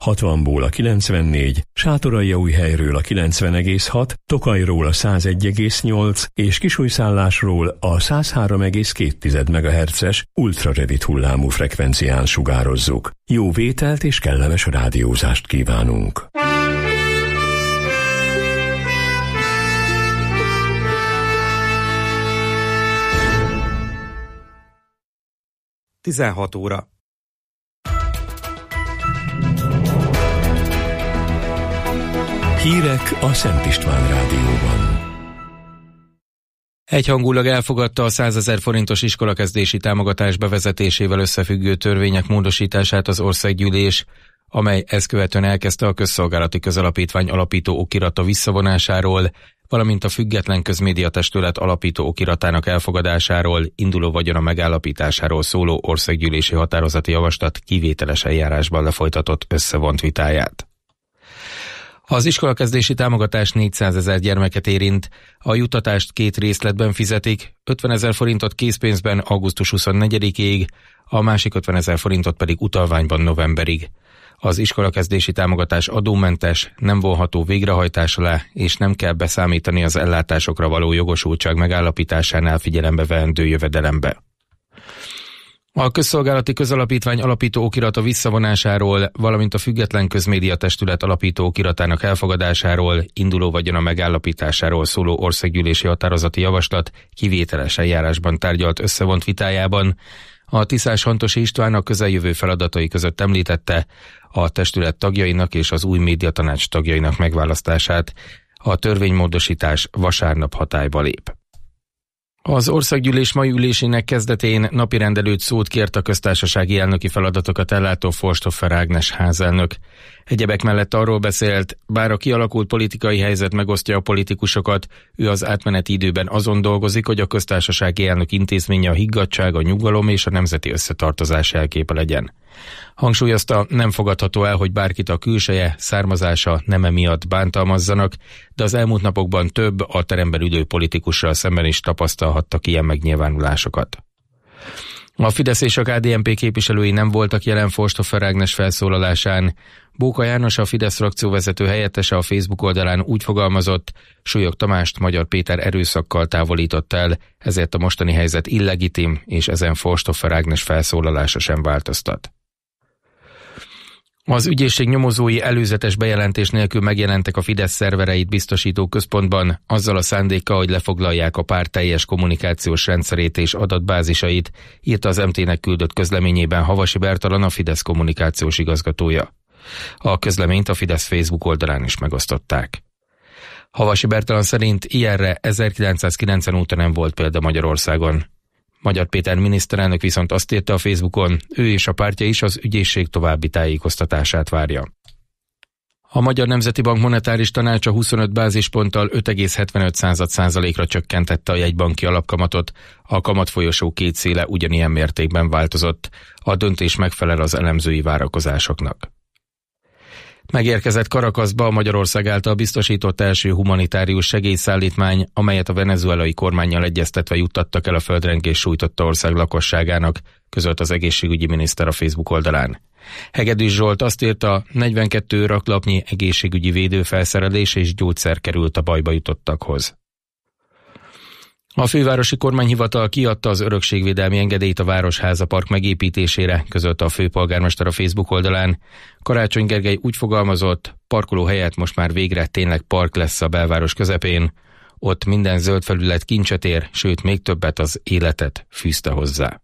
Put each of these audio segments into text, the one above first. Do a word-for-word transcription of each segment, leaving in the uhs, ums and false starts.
hatvanból a kilencvennégy, Sátoraljaújhelyről a kilencven egész hat, Tokajról a száz egy egész nyolc és Kisújszállásról a száz három egész két megahertzes ultrarövid hullámú frekvencián sugározzuk. Jó vételt és kellemes rádiózást kívánunk! tizenhat óra. Hírek a Szent István Rádióban. Egyhangulag elfogadta a százezer forintos iskolakezdési támogatás bevezetésével összefüggő törvények módosítását az országgyűlés, amely ezt követően elkezdte a Közszolgálati Közalapítvány alapító okirata visszavonásáról, valamint a Független Közmédiatestület alapító okiratának elfogadásáról, induló vagyona megállapításáról szóló országgyűlési határozati javaslat kivételes eljárásban lefolytatott összevont vitáját. Az iskolakezdési támogatás négyszázezer gyermeket érint, a juttatást két részletben fizetik, ötvenezer forintot készpénzben augusztus huszonnegyedikéig, a másik ötvenezer forintot pedig utalványban novemberig. Az iskolakezdési támogatás adómentes, nem vonható végrehajtás alá, és nem kell beszámítani az ellátásokra való jogosultság megállapításánál figyelembe veendő jövedelembe. A Közszolgálati Közalapítvány alapító okirata visszavonásáról, valamint a Független Közmédiatestület alapító okiratának elfogadásáról, induló vagyona megállapításáról szóló országgyűlési határozati javaslat kivételes eljárásban tárgyalt összevont vitájában a Tiszás Hantosi István a közeljövő feladatai között említette a testület tagjainak és az új médiatanács tagjainak megválasztását. A törvénymódosítás vasárnap hatályba lép. Az országgyűlés mai ülésének kezdetén napirendelőtt szót kért a köztársasági elnöki feladatokat ellátó Forstoffer Ágnes házelnök. Egyebek mellett arról beszélt, bár a kialakult politikai helyzet megosztja a politikusokat, ő az átmeneti időben azon dolgozik, hogy a köztársasági elnök intézménye a higgadtság, a nyugalom és a nemzeti összetartozás jelképe legyen. Hangsúlyozta, nem fogadható el, hogy bárkit a külseje, származása, neme miatt bántalmazzanak, de az elmúlt napokban több a teremben ülő politikussal szemben is tapasztalhattak ilyen megnyilvánulásokat. A Fidesz és a ká dé en pé képviselői nem voltak jelen Forstoffer Ágnes felszólalásán. Bóka János, a Fidesz frakcióvezető helyettese a Facebook oldalán úgy fogalmazott, Súlyog Tamást Magyar Péter erőszakkal távolított el, ezért a mostani helyzet illegitim, és ezen Forstoffer Ágnes felszólalása sem változtat. Az ügyészség nyomozói előzetes bejelentés nélkül megjelentek a Fidesz szervereit biztosító központban, azzal a szándékkal, hogy lefoglalják a párt teljes kommunikációs rendszerét és adatbázisait, írta az em té-nek küldött közleményében Havasi Bertalan, a Fidesz kommunikációs igazgatója. A közleményt a Fidesz Facebook oldalán is megosztották. Havasi Bertalan szerint ilyenre ezerkilencszázkilencven óta nem volt példa Magyarországon. Magyar Péter miniszterelnök viszont azt írta a Facebookon, ő és a pártja is az ügyészség további tájékoztatását várja. A Magyar Nemzeti Bank monetáris tanácsa huszonöt bázisponttal öt egész hetvenöt százalékra csökkentette a jegybanki alapkamatot, a kamatfolyosó két széle ugyanilyen mértékben változott, a döntés megfelel az elemzői várakozásoknak. Megérkezett Caracasba a Magyarország által biztosított első humanitárius segélyszállítmány, amelyet a venezuelai kormánnyal egyeztetve juttattak el a földrengés sújtotta ország lakosságának, közölt az egészségügyi miniszter a Facebook oldalán. Hegedűs Zsolt azt írta, negyvenkét raklapnyi egészségügyi védőfelszerelés és gyógyszer került a bajba jutottakhoz. A fővárosi kormányhivatal kiadta az örökségvédelmi engedélyt a Városháza Park megépítésére, közölte a főpolgármester a Facebook oldalán. Karácsony Gergely úgy fogalmazott, parkoló helyett most már végre tényleg park lesz a belváros közepén. Ott minden zöld felület kincset ér, sőt még többet, az életet, fűzte hozzá.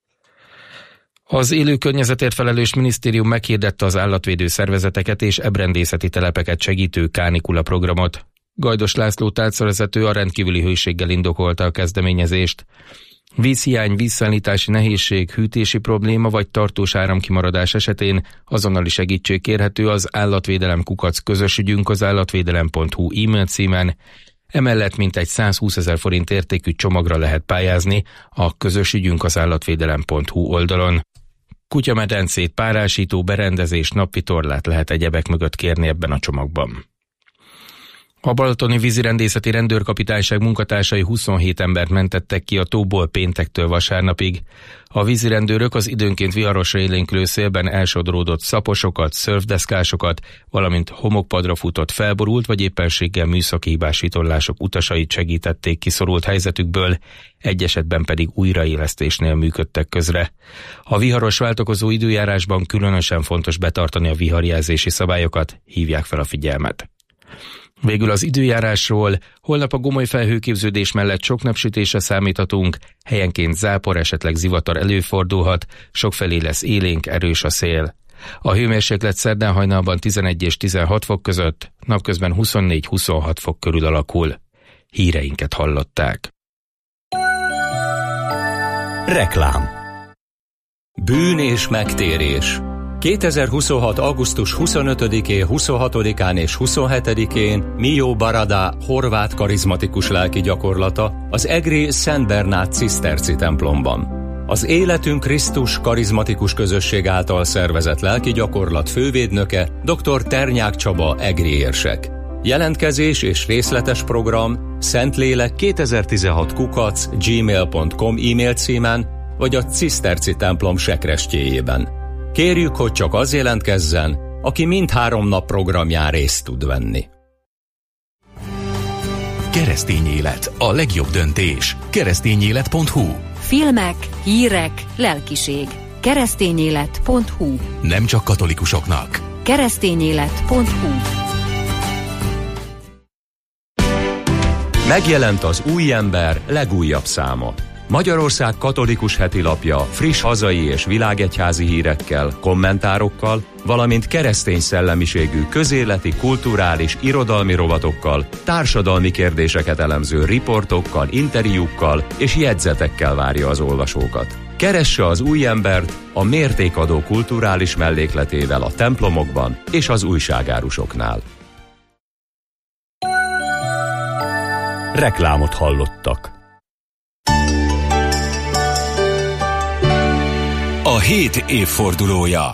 Az élő környezetért felelős minisztérium meghirdette az állatvédő szervezeteket és ebrendészeti telepeket segítő kánikula programot. Gajdos László tárcavezető a rendkívüli hőséggel indokolta a kezdeményezést. Vízhiány, vízszállítási nehézség, hűtési probléma vagy tartós áramkimaradás esetén azonnali segítség kérhető az állatvédelem kukac közös ügyünk az állatvédelem pont hu e-mail címen. Emellett mintegy százhúszezer forint értékű csomagra lehet pályázni a közös ügyünk az állatvédelem pont hu oldalon. Kutyamedencét, párásító, berendezés, napvitorlát lehet egyebek mögött kérni ebben a csomagban. A balatoni vízirendészeti rendőrkapitányság munkatársai huszonhét embert mentettek ki a tóból péntektől vasárnapig. A vízirendőrök az időnként viharosra élénkülő szélben elsodródott szaposokat, szörfdeszkásokat, valamint homokpadra futott felborult vagy éppenséggel műszaki hibás vitorlások utasait segítették kiszorult helyzetükből, egy esetben pedig újraélesztésnél működtek közre. A viharos váltakozó időjárásban különösen fontos betartani a viharjelzési szabályokat, hívják fel a figyelmet. Végül az időjárásról: holnap a gomoly felhőképződés mellett sok napsütésre számíthatunk, helyenként zápor, esetleg zivatar előfordulhat, sokfelé lesz élénk, erős a szél. A hőmérséklet szerdán hajnalban tizenegy és tizenhat fok között, napközben huszonnégy-huszonhat fok körül alakul. Híreinket hallották. Reklám. Bűn és megtérés. kétezer-huszonhat. augusztus huszonötödikén, huszonhatodikán és huszonhetedikén Mio Barada horvát karizmatikus lelki gyakorlata az egri Szent Bernát ciszterci templomban. Az Életünk Krisztus karizmatikus közösség által szervezett lelki gyakorlat fővédnöke dr. Ternyák Csaba egri érsek. Jelentkezés és részletes program Szentlélek kétezer-tizenhat kukac gmail pont com e-mail címen vagy a ciszterci templom sekrestjéjében. Kérjük, hogy csak az jelentkezzen, aki mindhárom nap programján részt tud venni. Keresztény élet, a legjobb döntés. keresztényélet pont hu. Filmek, hírek, lelkiség. keresztényélet pont hu. Nem csak katolikusoknak. keresztényélet pont hu. Megjelent az Új Ember legújabb száma. Magyarország katolikus hetilapja friss hazai és világegyházi hírekkel, kommentárokkal, valamint keresztény szellemiségű közéleti, kulturális, irodalmi rovatokkal, társadalmi kérdéseket elemző riportokkal, interjúkkal és jegyzetekkel várja az olvasókat. Keresse az Új Embert a mértékadó kulturális mellékletével a templomokban és az újságárusoknál. Reklámot hallottak. A hét évfordulója.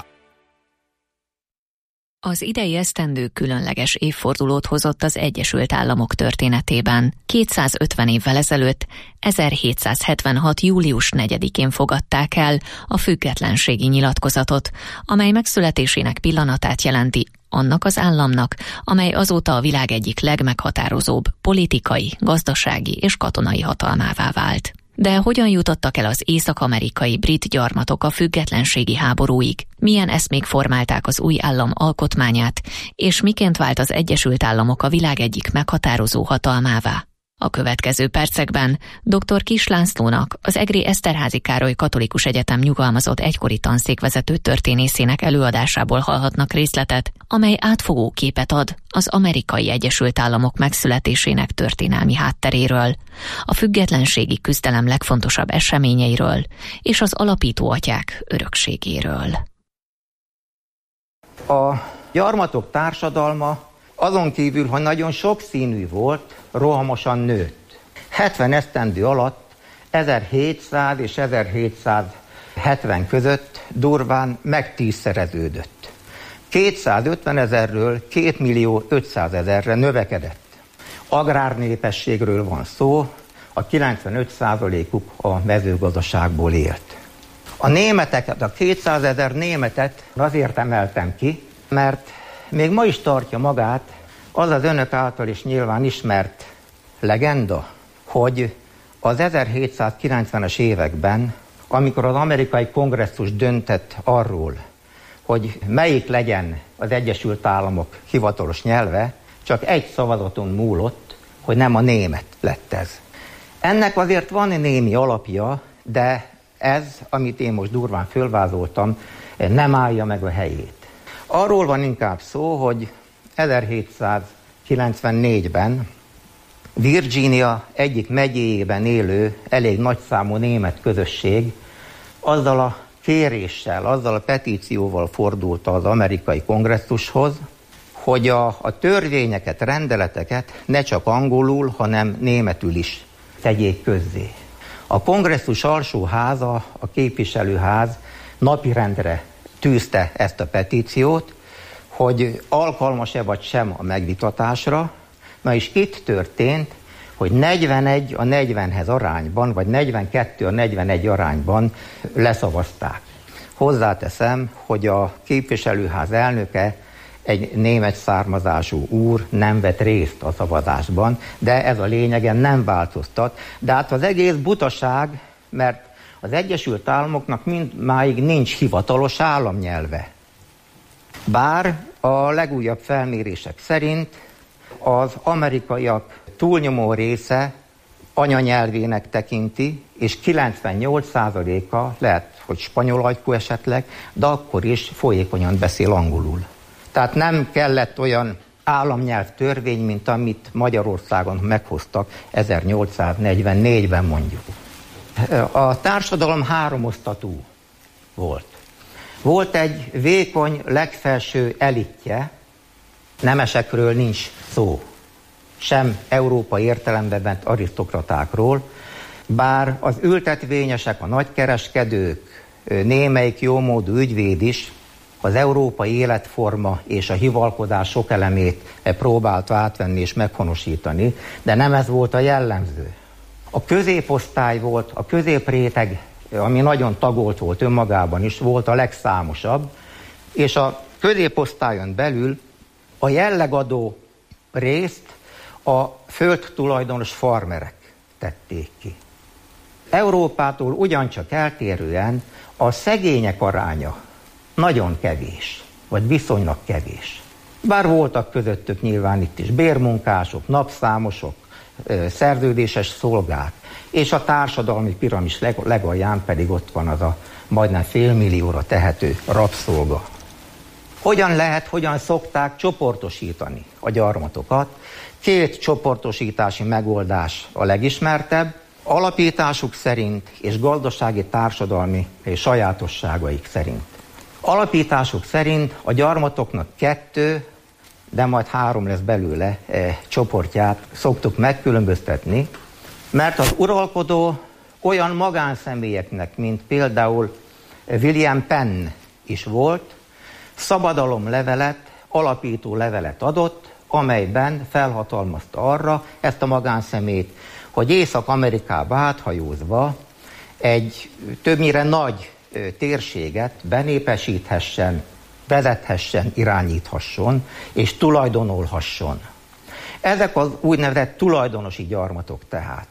Az idei esztendő különleges évfordulót hozott az Egyesült Államok történetében. kétszázötven évvel ezelőtt, ezerhétszázhetvenhat. július negyedikén fogadták el a függetlenségi nyilatkozatot, amely megszületésének pillanatát jelenti annak az államnak, amely azóta a világ egyik legmeghatározóbb politikai, gazdasági és katonai hatalmává vált. De hogyan jutottak el az észak-amerikai brit gyarmatok a függetlenségi háborúig? Milyen eszmék formálták az új állam alkotmányát, és miként vált az Egyesült Államok a világ egyik meghatározó hatalmává? A következő percekben dr. Kiss Lászlónak, az egri Eszterházy Károly Katolikus Egyetem nyugalmazott egykori tanszékvezető történészének előadásából hallhatnak részletet, amely átfogó képet ad az Amerikai Egyesült Államok megszületésének történelmi hátteréről, a függetlenségi küzdelem legfontosabb eseményeiről és az alapító atyák örökségéről. A gyarmatok társadalma azon kívül, hogy nagyon sokszínű volt, rohamosan nőtt. hetven esztendő alatt ezerhétszáz és ezerhétszázhetven között durván megtízszereződött. kétszázötven ezerről két millió ötszázezerre növekedett. Agrárnépességről van szó, a kilencvenöt százalékuk a mezőgazdaságból élt. A németeket, a kétszázezer németet azért emeltem ki, mert még ma is tartja magát az az önök által is nyilván ismert legenda, hogy az ezerhétszázkilencvenes években, amikor az amerikai kongresszus döntett arról, hogy melyik legyen az Egyesült Államok hivatalos nyelve, csak egy szavazaton múlott, hogy nem a német lett ez. Ennek azért van némi alapja, de ez, amit én most durván fölvázoltam, nem állja meg a helyét. Arról van inkább szó, hogy ezerhétszázkilencvennégyben Virginia egyik megyéjében élő elég nagyszámú német közösség azzal a kéréssel, azzal a petícióval fordult az amerikai kongresszushoz, hogy a, a törvényeket, rendeleteket ne csak angolul, hanem németül is tegyék közzé. A kongresszus alsóháza, a képviselőház napirendre tűzte ezt a petíciót, hogy alkalmas-e vagy sem a megvitatásra, Na és itt történt, hogy negyvenegy a negyvenhez arányban, vagy negyvenkettő a negyvenegy arányban leszavazták. Hozzáteszem, hogy a képviselőház elnöke, egy német származású úr, nem vett részt a szavazásban, de ez a lényegen nem változtat. De hát az egész butaság, mert az Egyesült Államoknak mindmáig nincs hivatalos államnyelve. Bár a legújabb felmérések szerint az amerikaiak túlnyomó része anyanyelvének tekinti, és kilencvennyolc százaléka, lehet, hogy spanyol ajkú esetleg, de akkor is folyékonyan beszél angolul. Tehát nem kellett olyan államnyelv törvény, mint amit Magyarországon meghoztak ezernyolcszáznegyvennégyben mondjuk. A társadalom háromosztatú volt. Volt egy vékony, legfelső elitje, nemesekről nincs szó, sem európai értelemben vett arisztokratákról, bár az ültetvényesek, a nagykereskedők, némelyik jómódú ügyvéd is az európai életforma és a hivalkodás sok elemét próbált átvenni és meghonosítani, de nem ez volt a jellemző. A középosztály volt, a középréteg, ami nagyon tagolt volt önmagában is, volt a legszámosabb, és a középosztályon belül a jellegadó részt a földtulajdonos farmerek tették ki. Európától ugyancsak eltérően a szegények aránya nagyon kevés, vagy viszonylag kevés. Bár voltak közöttük nyilván itt is bérmunkások, napszámosok, szerződéses szolgák, és a társadalmi piramis leg- legalján pedig ott van az a majdnem félmillióra tehető rabszolga. Hogyan lehet, hogyan szokták csoportosítani a gyarmatokat? Két csoportosítási megoldás a legismertebb, alapításuk szerint és gazdasági társadalmi és sajátosságaik szerint. Alapításuk szerint a gyarmatoknak kettő, de majd három lesz belőle e, csoportját szoktuk megkülönböztetni, mert az uralkodó olyan magánszemélyeknek, mint például William Penn is volt, szabadalomlevelet, alapító levelet adott, amelyben felhatalmazta arra ezt a magánszemét, hogy Észak-Amerikába áthajózva egy többnyire nagy térséget benépesíthessen, vezethessen, irányíthasson és tulajdonolhasson. Ezek az úgynevezett tulajdonosi gyarmatok tehát.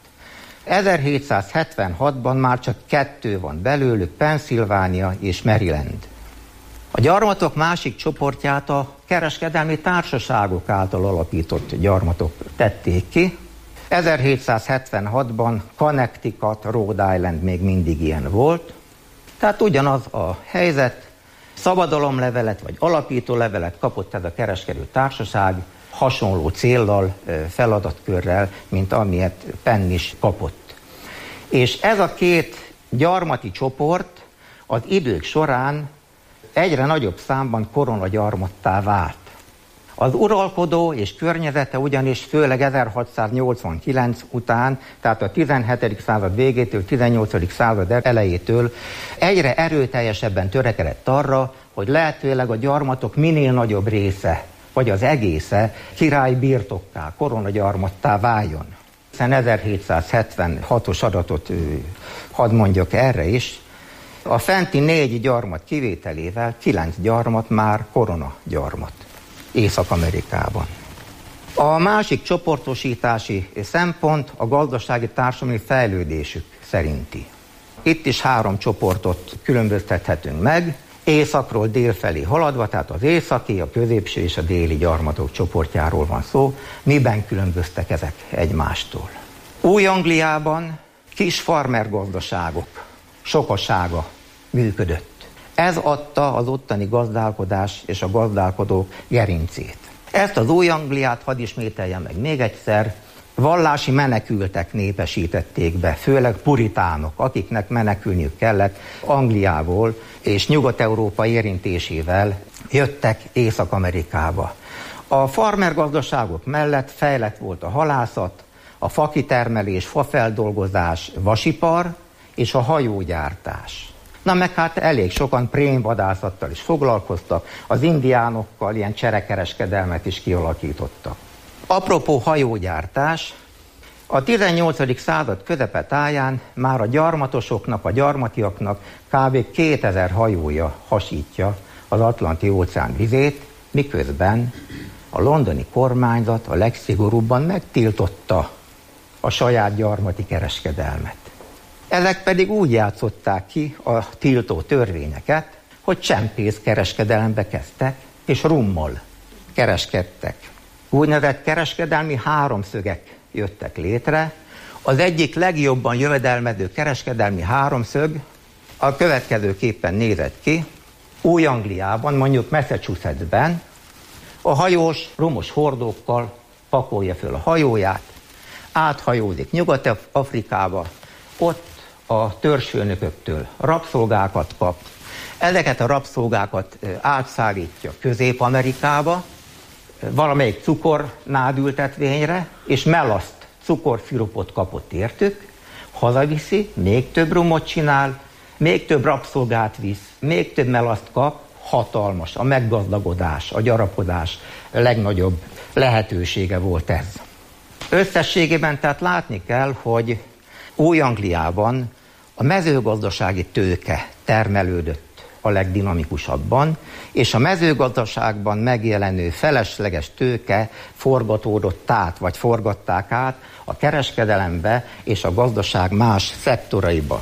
ezerhétszázhetvenhatban már csak kettő van belőlük, Pennsylvania és Maryland. A gyarmatok másik csoportját a kereskedelmi társaságok által alapított gyarmatok tették ki. ezerhétszázhetvenhatban Connecticut, Rhode Island még mindig ilyen volt. Tehát ugyanaz a helyzet, szabadalomlevelet vagy alapító levelet kapott ez a kereskedő társaság, hasonló céllal, feladatkörrel, mint amilyet Penn is kapott. És ez a két gyarmati csoport az idők során egyre nagyobb számban koronagyarmattá vált. Az uralkodó és környezete ugyanis főleg ezerhatszáznyolcvankilenc után, tehát a tizenhetedik század végétől, tizennyolcadik század elejétől egyre erőteljesebben törekedett arra, hogy lehetőleg a gyarmatok minél nagyobb része, vagy az egésze király birtokká, koronagyarmattá váljon. Hiszen ezerhétszázhetvenhatos adatot hadd mondjak erre is, a fenti négy gyarmat kivételével kilenc gyarmat már koronagyarmat Észak-Amerikában. A másik csoportosítási szempont a gazdasági társadalmi fejlődésük szerinti. Itt is három csoportot különböztethetünk meg, északról dél felé haladva, tehát az északi, a középső és a déli gyarmatok csoportjáról van szó. Miben különböztek ezek egymástól? Új-Angliában kis farmer gazdaságok sokasága működött. Ez adta az ottani gazdálkodás és a gazdálkodók gerincét. Ezt az Új-Angliát, hadd ismételjem meg még egyszer, vallási menekültek népesítették be, főleg puritánok, akiknek menekülniük kellett Angliából, és Nyugat-Európa érintésével jöttek Észak-Amerikába. A farmergazdaságok mellett fejlett volt a halászat, a fakitermelés, fafeldolgozás, vasipar és a hajógyártás. Na meg hát elég sokan prémvadászattal is foglalkoztak, az indiánokkal ilyen cserekereskedelmet is kialakítottak. Apropó hajógyártás, a tizennyolcadik század közepe táján már a gyarmatosoknak, a gyarmatiaknak kb. kétezer hajója hasítja az Atlanti-óceán vizét, miközben a londoni kormányzat a legszigorúbban megtiltotta a saját gyarmati kereskedelmet. Ezek pedig úgy játszották ki a tiltó törvényeket, hogy csempész kereskedelembe kezdtek, és rummol kereskedtek. Úgynevezett kereskedelmi háromszögek jöttek létre. Az egyik legjobban jövedelmező kereskedelmi háromszög a következőképpen nézett ki. Új-Angliában, mondjuk Massachusettsben a hajós rumos hordókkal pakolja föl a hajóját, áthajózik Nyugat-Afrikába, ott a törzsfőnököktől rabszolgákat kap, ezeket a rabszolgákat átszállítja Közép-Amerikába, valamelyik cukornádültetvényre, és melaszt cukorszirupot kapott értük, hazaviszi, még több rumot csinál, még több rabszolgát visz, még több melaszt kap, hatalmas, a meggazdagodás, a gyarapodás legnagyobb lehetősége volt ez. Összességében tehát látni kell, hogy Új-Angliában a mezőgazdasági tőke termelődött a legdinamikusabban, és a mezőgazdaságban megjelenő felesleges tőke forgatódott át, vagy forgatták át a kereskedelembe és a gazdaság más szektoraiba.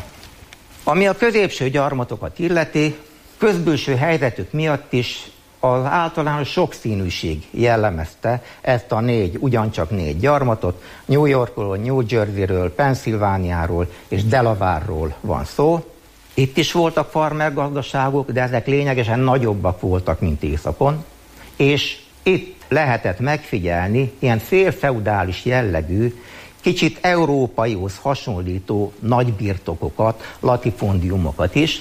Ami a középső gyarmatokat illeti, közbülső helyzetük miatt is az általános sokszínűség jellemezte ezt a négy, ugyancsak négy gyarmatot. New Yorkról, New Jerseyről, Pennsylvániáról és Delaware-ról van szó. Itt is voltak farmergazdaságok, de ezek lényegesen nagyobbak voltak, mint északon, és itt lehetett megfigyelni ilyen félfeudális jellegű, kicsit európaihoz hasonlító nagybirtokokat, latifondiumokat is,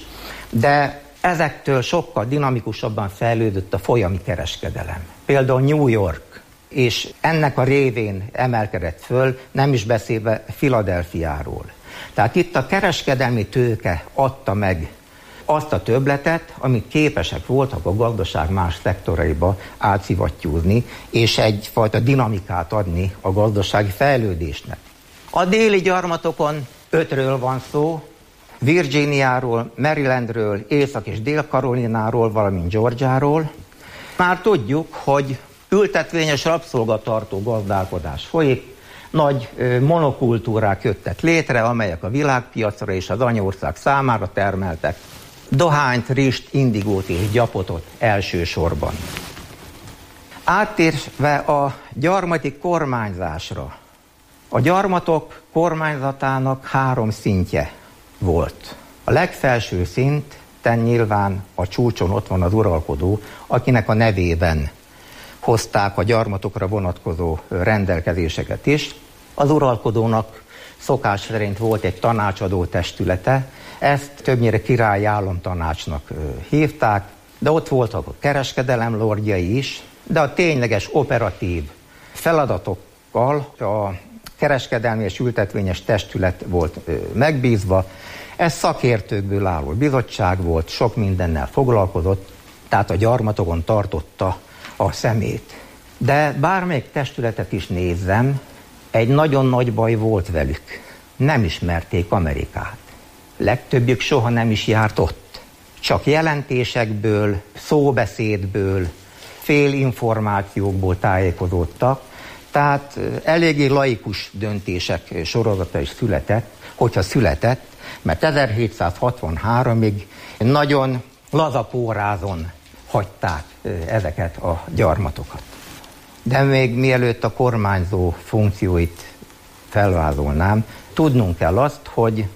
de ezektől sokkal dinamikusabban fejlődött a folyami kereskedelem. Például New York, és ennek a révén emelkedett föl, nem is beszélve Philadelphiáról. Tehát itt a kereskedelmi tőke adta meg azt a többletet, amit képesek voltak a gazdaság más szektoraiba átszivattyúzni, és egyfajta dinamikát adni a gazdasági fejlődésnek. A déli gyarmatokon ötről van szó, Virginiáról, Marylandről, Észak- és Dél-Karolináról, valamint Georgiáról. Már tudjuk, hogy ültetvényes rabszolgatartó gazdálkodás folyik, nagy monokultúrák jöttek létre, amelyek a világpiacra és az anyaország számára termeltek dohányt, rizst, indigót és gyapotot elsősorban. Áttérve a gyarmati kormányzásra, a gyarmatok kormányzatának három szintje volt. A legfelső szinten nyilván a csúcson ott van az uralkodó, akinek a nevében hozták a gyarmatokra vonatkozó rendelkezéseket is. Az uralkodónak szokás szerint volt egy tanácsadó testülete, ezt többnyire királyi államtanácsnak hívták, de ott voltak a kereskedelem lordjai is, de a tényleges operatív feladatokkal a kereskedelmi és ültetvényes testület volt megbízva. Ez szakértőkből álló bizottság volt, sok mindennel foglalkozott, tehát a gyarmatokon tartotta a szemét. De bármelyik testületet is nézzem, egy nagyon nagy baj volt velük. Nem ismerték Amerikát. Legtöbbjük soha nem is járt ott. Csak jelentésekből, szóbeszédből, félinformációkból tájékozódtak, tehát eléggé laikus döntések sorozata is született, hogyha született, mert ezerhétszázhatvanháromig nagyon lazapórázon hagyták ezeket a gyarmatokat. De még mielőtt a kormányzó funkcióit felvázolnám, tudnunk kell azt, hogy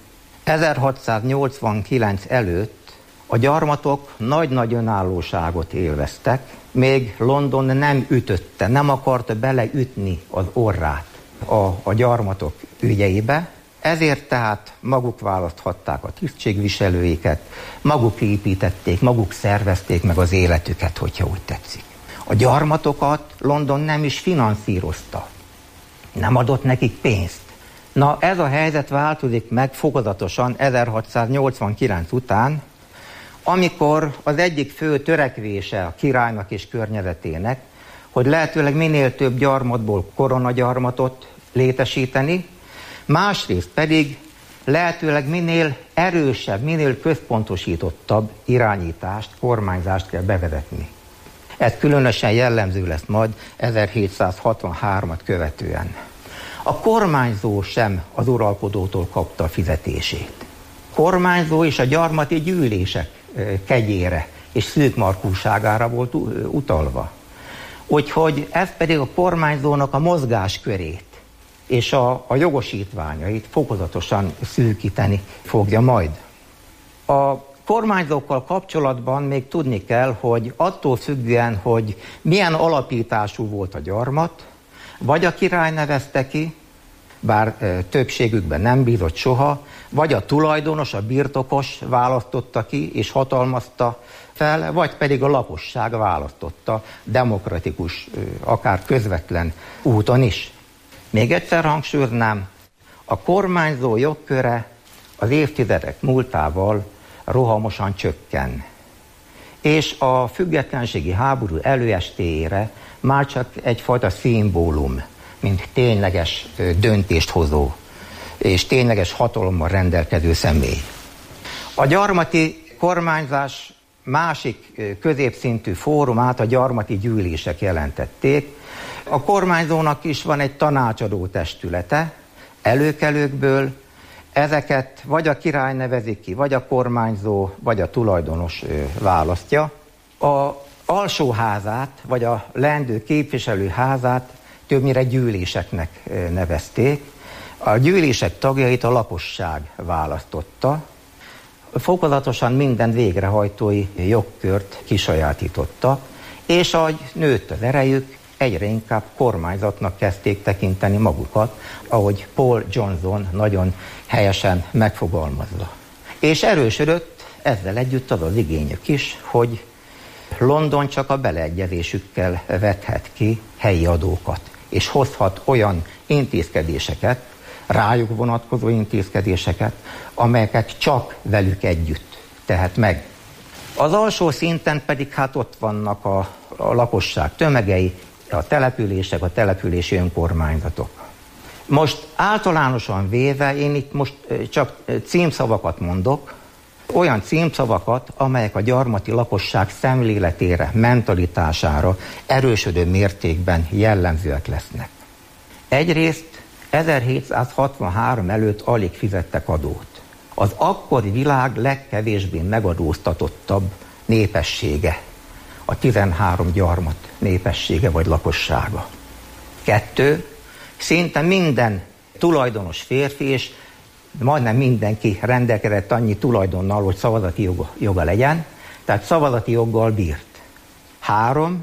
ezerhatszáznyolcvankilenc előtt a gyarmatok nagy-nagy önállóságot élveztek, még London nem ütötte, nem akarta beleütni az orrát a, a gyarmatok ügyeibe, ezért tehát maguk választhatták a tisztségviselőiket, maguk építették, maguk szervezték meg az életüket, hogyha úgy tetszik. A gyarmatokat London nem is finanszírozta, nem adott nekik pénzt. Na, ez a helyzet változik meg fokozatosan ezerhatszáznyolcvankilenc után, amikor az egyik fő törekvése a királynak és környezetének, hogy lehetőleg minél több gyarmatból koronagyarmatot létesíteni, másrészt pedig lehetőleg minél erősebb, minél központosítottabb irányítást, kormányzást kell bevezetni. Ez különösen jellemző lesz majd ezerhétszázhatvanhármat követően. A kormányzó sem az uralkodótól kapta a fizetését. Kormányzó és a gyarmati gyűlések kegyére és szűkmarkúságára volt utalva. Úgyhogy ez pedig a kormányzónak a mozgáskörét és a, a jogosítványait fokozatosan szűkíteni fogja majd. A kormányzókkal kapcsolatban még tudni kell, hogy attól függően, hogy milyen alapítású volt a gyarmat, vagy a király nevezte ki, bár e, többségükben nem bízott soha, vagy a tulajdonos, a birtokos választotta ki és hatalmazta fel, vagy pedig a lakosság választotta demokratikus, e, akár közvetlen úton is. Még egyszer hangsúlyoznám, a kormányzó jogköre az évtizedek múltával rohamosan csökken. És a függetlenségi háború előestéjére már csak egyfajta szimbólum, mint tényleges döntést hozó és tényleges hatalommal rendelkező személy. A gyarmati kormányzás másik középszintű fórumát a gyarmati gyűlések jelentették. A kormányzónak is van egy tanácsadó testülete, előkelőkből, ezeket vagy a király nevezik ki, vagy a kormányzó, vagy a tulajdonos választja. A alsóházát, vagy a leendő képviselőházát többnyire gyűléseknek nevezték. A gyűlések tagjait a lakosság választotta. Fokozatosan minden végrehajtói jogkört kisajátította, és ahogy nőtt az erejük, egyre inkább kormányzatnak kezdték tekinteni magukat, ahogy Paul Johnson nagyon helyesen megfogalmazza. És erősödött ezzel együtt az az igényük is, hogy London csak a beleegyezésükkel vethet ki helyi adókat, és hozhat olyan intézkedéseket, rájuk vonatkozó intézkedéseket, amelyeket csak velük együtt tehet meg. Az alsó szinten pedig hát ott vannak a, a lakosság tömegei, a települések, a települési önkormányzatok. Most általánosan véve, én itt most csak címszavakat mondok, olyan címszavakat, amelyek a gyarmati lakosság szemléletére, mentalitására erősödő mértékben jellemzőek lesznek. Egyrészt ezerhétszázhatvanhárom előtt alig fizettek adót. Az akkori világ legkevésbé megadóztatottabb népessége, a tizenhárom gyarmat népessége vagy lakossága. Kettő, szinte minden tulajdonos férfi, és majdnem mindenki rendelkezett annyi tulajdonnal, hogy szavazati joga, joga legyen, tehát szavazati joggal bírt. Három,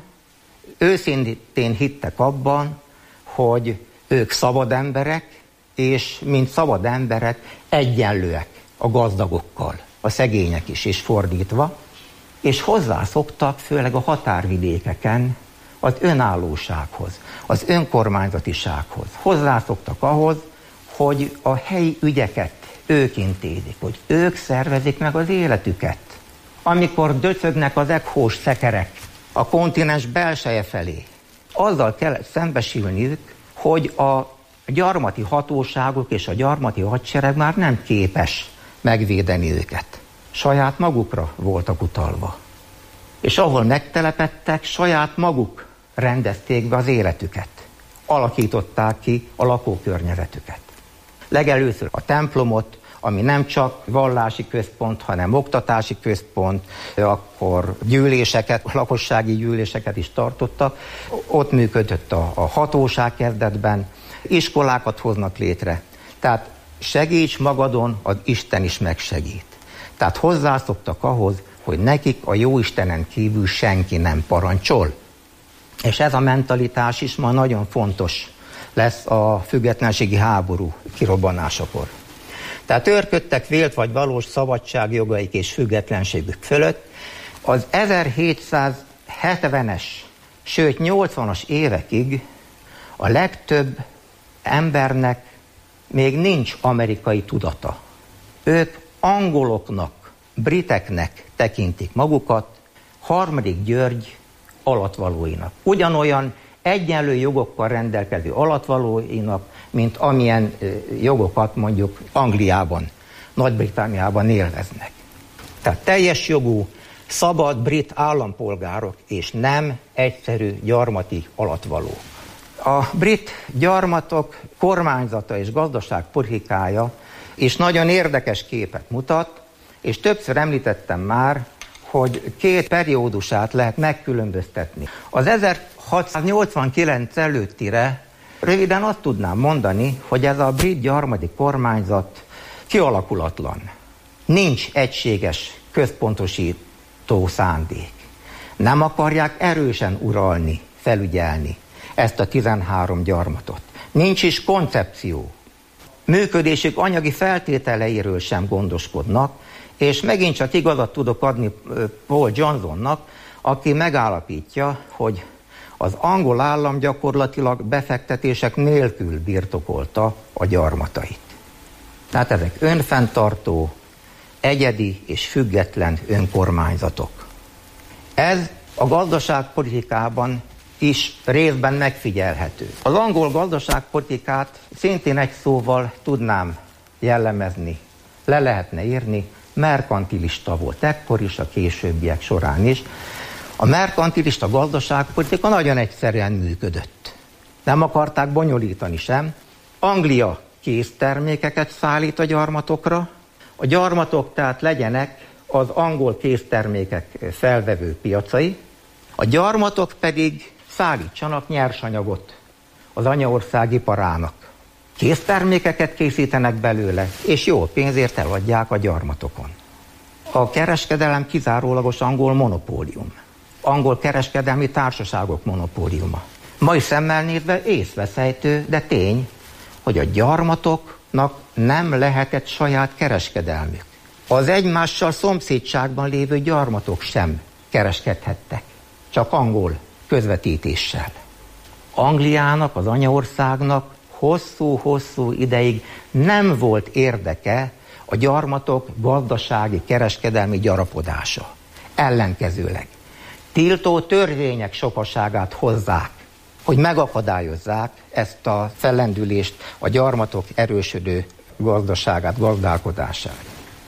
őszintén hittek abban, hogy ők szabad emberek, és mint szabad emberek egyenlőek a gazdagokkal, a szegények is, és fordítva, és hozzászoktak, főleg a határvidékeken, az önállósághoz, az önkormányzatisághoz. Hozzászoktak ahhoz, hogy a helyi ügyeket ők intézik, hogy ők szervezik meg az életüket. Amikor döcögnek az ekhós szekerek a kontinens belseje felé, azzal kellett szembesülniük, hogy a gyarmati hatóságok és a gyarmati hadsereg már nem képes megvédeni őket. Saját magukra voltak utalva. És ahol megtelepedtek, saját maguk rendezték be az életüket. Alakították ki a lakókörnyezetüket. Legelőször a templomot, ami nem csak vallási központ, hanem oktatási központ, akkor gyűléseket, lakossági gyűléseket is tartottak. Ott működött a, a hatóság kezdetben, iskolákat hoznak létre. Tehát segíts magadon, az Isten is megsegít. Tehát hozzászoktak ahhoz, hogy nekik a jóistenen kívül senki nem parancsol. És ez a mentalitás is ma nagyon fontos lesz a függetlenségi háború kirobbanásakor. Tehát őrködtek vélt vagy valós szabadságjogaik és függetlenségük fölött. Az ezerhétszázhetvenes, sőt nyolcvanas évekig a legtöbb embernek még nincs amerikai tudata. Ők angoloknak, briteknek tekintik magukat. Harmadik György alatvalóinak. Ugyanolyan egyenlő jogokkal rendelkező alatvalóinak, mint amilyen jogokat mondjuk Angliában, Nagy-Britanniában élveznek. Tehát teljes jogú, szabad brit állampolgárok, és nem egyszerű gyarmati alatvaló. A brit gyarmatok kormányzata és gazdaságpolitikája is nagyon érdekes képet mutat, és többször említettem már, hogy két periódusát lehet megkülönböztetni. Az ezerhatszáznyolcvankilenc előttire röviden azt tudnám mondani, hogy ez a brit gyarmati kormányzat kialakulatlan. Nincs egységes központosító szándék. Nem akarják erősen uralni, felügyelni ezt a tizenhárom gyarmatot. Nincs is koncepció. Működésük anyagi feltételeiről sem gondoskodnak, és megint csak igazat tudok adni Paul Johnsonnak, aki megállapítja, hogy az angol állam gyakorlatilag befektetések nélkül birtokolta a gyarmatait. Tehát ezek önfenntartó, egyedi és független önkormányzatok. Ez a gazdaságpolitikában is részben megfigyelhető. Az angol gazdaságpolitikát szintén egy szóval tudnám jellemezni, le lehetne írni, merkantilista volt ekkor is, a későbbiek során is. A merkantilista gazdaságpolitika nagyon egyszerűen működött. Nem akarták bonyolítani sem. Anglia késztermékeket szállít a gyarmatokra, a gyarmatok tehát legyenek az angol késztermékek felvevő piacai, a gyarmatok pedig szállítsanak nyersanyagot az anyaország iparának. Késztermékeket készítenek belőle, és jó pénzért eladják a gyarmatokon. A kereskedelem kizárólagos angol monopólium. Angol kereskedelmi társaságok monopóliuma. Mai szemmel nézve észveszejtő, de tény, hogy a gyarmatoknak nem lehetett saját kereskedelmük. Az egymással szomszédságban lévő gyarmatok sem kereskedhettek, csak angol közvetítéssel. Angliának, az anyaországnak hosszú-hosszú ideig nem volt érdeke a gyarmatok gazdasági, kereskedelmi gyarapodása. Ellenkezőleg tiltó törvények sokaságát hozzák, hogy megakadályozzák ezt a fellendülést, a gyarmatok erősödő gazdaságát, gazdálkodását.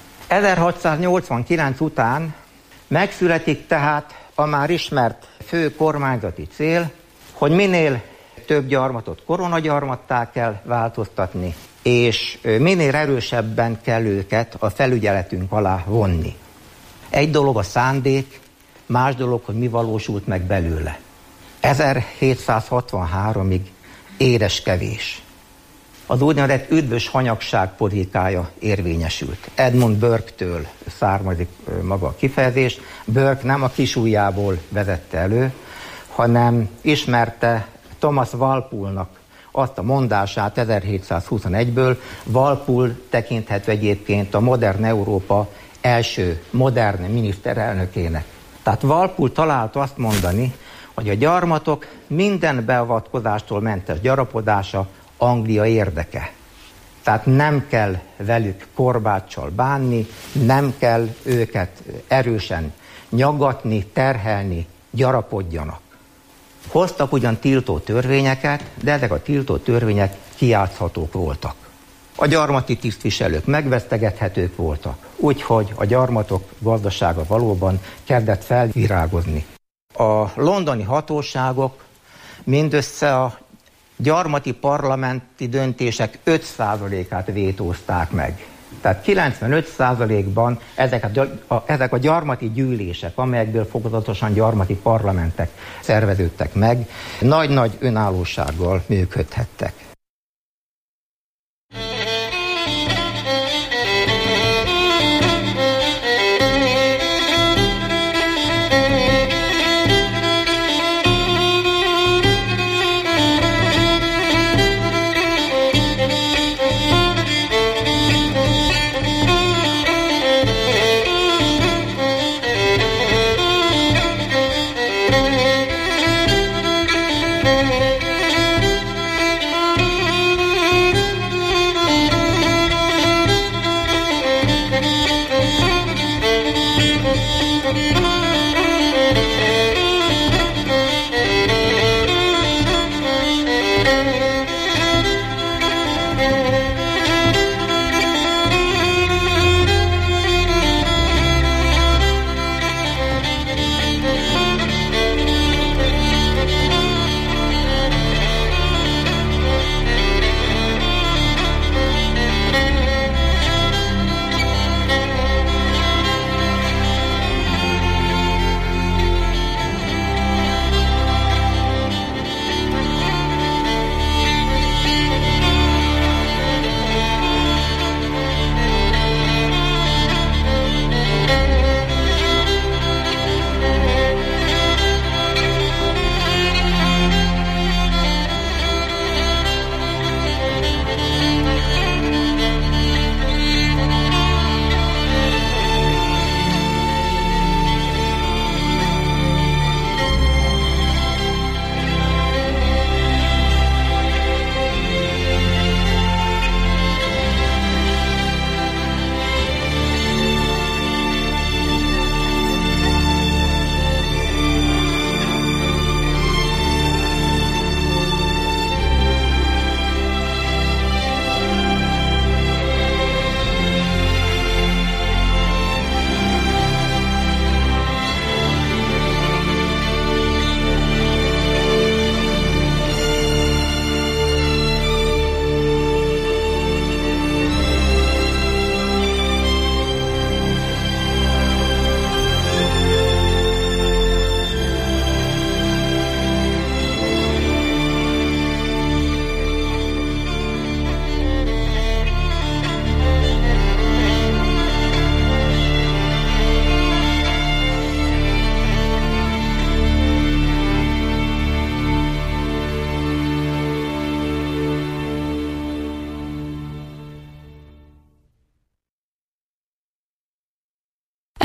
ezerhatszáznyolcvankilenc után megszületik tehát a már ismert fő kormányzati cél, hogy minél több gyarmatot koronagyarmattá kell változtatni, és minél erősebben kell őket a felügyeletünk alá vonni. Egy dolog a szándék, más dolog, hogy mi valósult meg belőle. ezerhétszázhatvanháromig édes kevés. Az úgynevezett üdvös hanyagság politikája érvényesült. Edmund Burke-től származik maga a kifejezés. Burke nem a kisujjából vezette elő, hanem ismerte Thomas Walpolenak azt a mondását ezerhétszázhuszonegyből. Walpole tekinthető egyébként a modern Európa első modern miniszterelnökének. Tehát Walpole találta azt mondani, hogy a gyarmatok minden beavatkozástól mentes gyarapodása Anglia érdeke. Tehát nem kell velük korbáccsal bánni, nem kell őket erősen nyaggatni, terhelni, gyarapodjanak. Hoztak ugyan tiltó törvényeket, de ezek a tiltó törvények kijátszhatók voltak. A gyarmati tisztviselők megvesztegethetők voltak, úgyhogy a gyarmatok gazdasága valóban kezdett felvirágozni. A londoni hatóságok mindössze a gyarmati parlamenti döntések öt százalékát vétózták meg. Tehát kilencvenöt százalékban ezek a, ezek a gyarmati gyűlések, amelyekből fokozatosan gyarmati parlamentek szerveződtek meg, nagy-nagy önállósággal működhettek.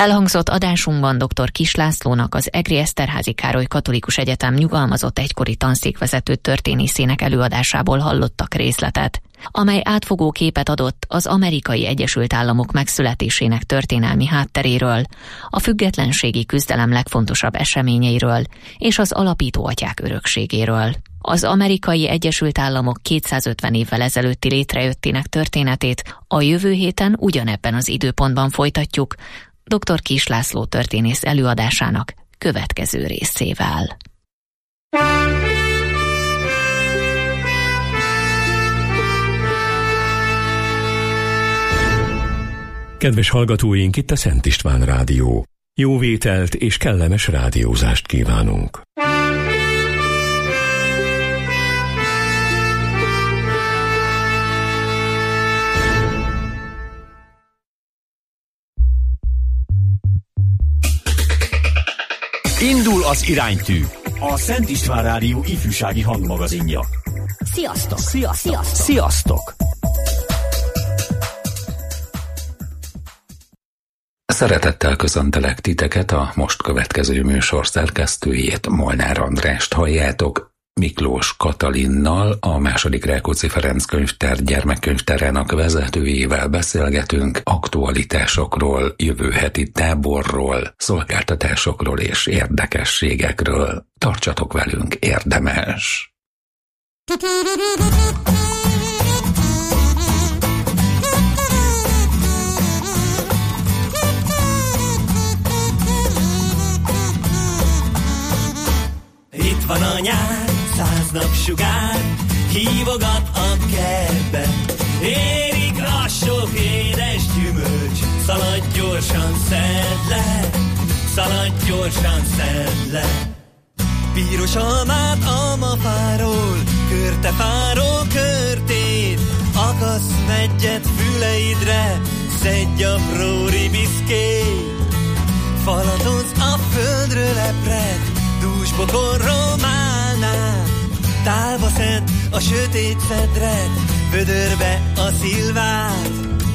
Elhangzott adásunkban dr. Kiss Lászlónak, az Egri Eszterházy Károly Katolikus Egyetem nyugalmazott egykori tanszékvezető történészének előadásából hallottak részletet, amely átfogó képet adott az Amerikai Egyesült Államok megszületésének történelmi hátteréről, a függetlenségi küzdelem legfontosabb eseményeiről és az alapító atyák örökségéről. Az Amerikai Egyesült Államok kétszázötven évvel ezelőtti létrejöttének történetét a jövő héten ugyanebben az időpontban folytatjuk, dr. Kiss László történész előadásának következő részével. Kedves hallgatóink, itt a Szent István Rádió. Jó vételt és kellemes rádiózást kívánunk! Indul az iránytű, a Szent István Rádió ifjúsági hangmagazinja. Sziasztok! Sziasztok! Sziasztok! Szeretettel köszöntelek titeket, a most következő műsor szerkesztőjét, Molnár Andrást halljátok. Miklós Katalinnal, a második Rákóczi Ferenc könyvtár gyermekkönyvtárának vezetőjével beszélgetünk aktualitásokról, jövő heti táborról, szolgáltatásokról és érdekességekről. Tartsatok velünk, érdemes! Itt van a nyár, száz napsugár, hívogat a kertbe. Érik a sok édes gyümölcs, szaladj gyorsan, szedd le, szaladj gyorsan, szedd le. Piros almát almafáról, körtefáról körtét, akasz megyet füleidre, szedj apró ribiszkét. Falatoz a földről lepred, dúsbokorról málnál, tálba szed a sötét szedred, vödörbe a szilvát.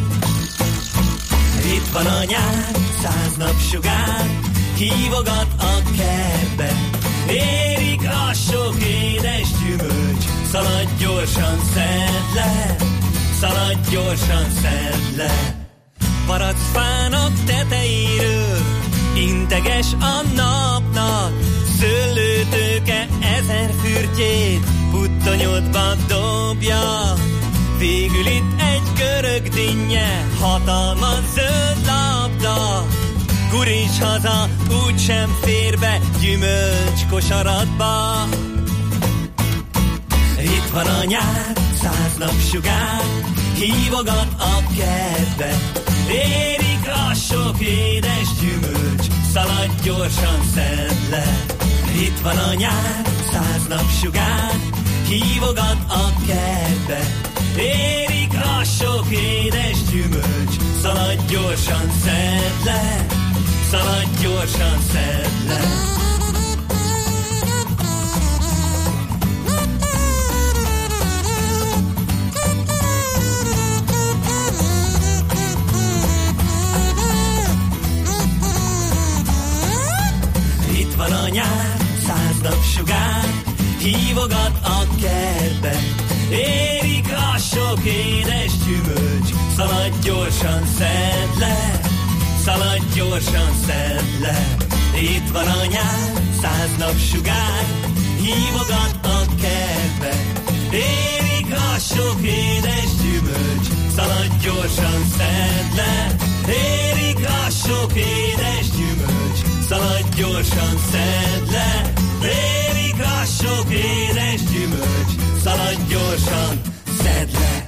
Itt van a nyár, száz napsugár, hívogat a kertbe. Érik a sok édes gyümölcs, szaladj gyorsan, szedd le, szaladj gyorsan, szedd le. Paracfának tetejéről integes a napnak, szőlőtőke ezer fürtjét puttonyodba dobja. Végül itt egy görög dinnye, hatalmas zöld labda. Guríts haza, úgysem fér be gyümölcs kosaratba. Itt van a nyár, száz napsugár, hívogat a kertbe. Érik a sok édes gyümölcs, szaladj gyorsan, szedd le. Itt van a nyár, száz napsugár, hívogat a kertbe. Érik a sok édes gyümölcs, szaladj gyorsan, szedd le, szaladj gyorsan, szedd le. Itt van a nyár, száz napsugár, hívogat a kertbe. Érik a sok édes gyümölcs, szaladj gyorsan, szedd le, szaladj gyorsan, szedd le. Itt van a nyár, száz napsugár, hívogat a kertbe. Érik a sok édes gyümölcs, szaladj gyorsan, szedd le. Érik a sok édes gyümölcs, szaladj gyorsan, szedd le. Érik a sok édes gyümölcs, szaladj gyorsan, szedd le.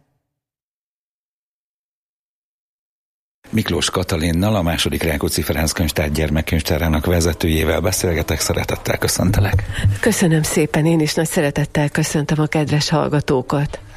Miklós Katalinnal, a második Rákóczi Ferenc könyvtár gyermekkönyvtárának vezetőjével beszélgetek, szeretettel köszöntelek. Köszönöm szépen, én is nagy szeretettel köszöntöm a kedves hallgatókat.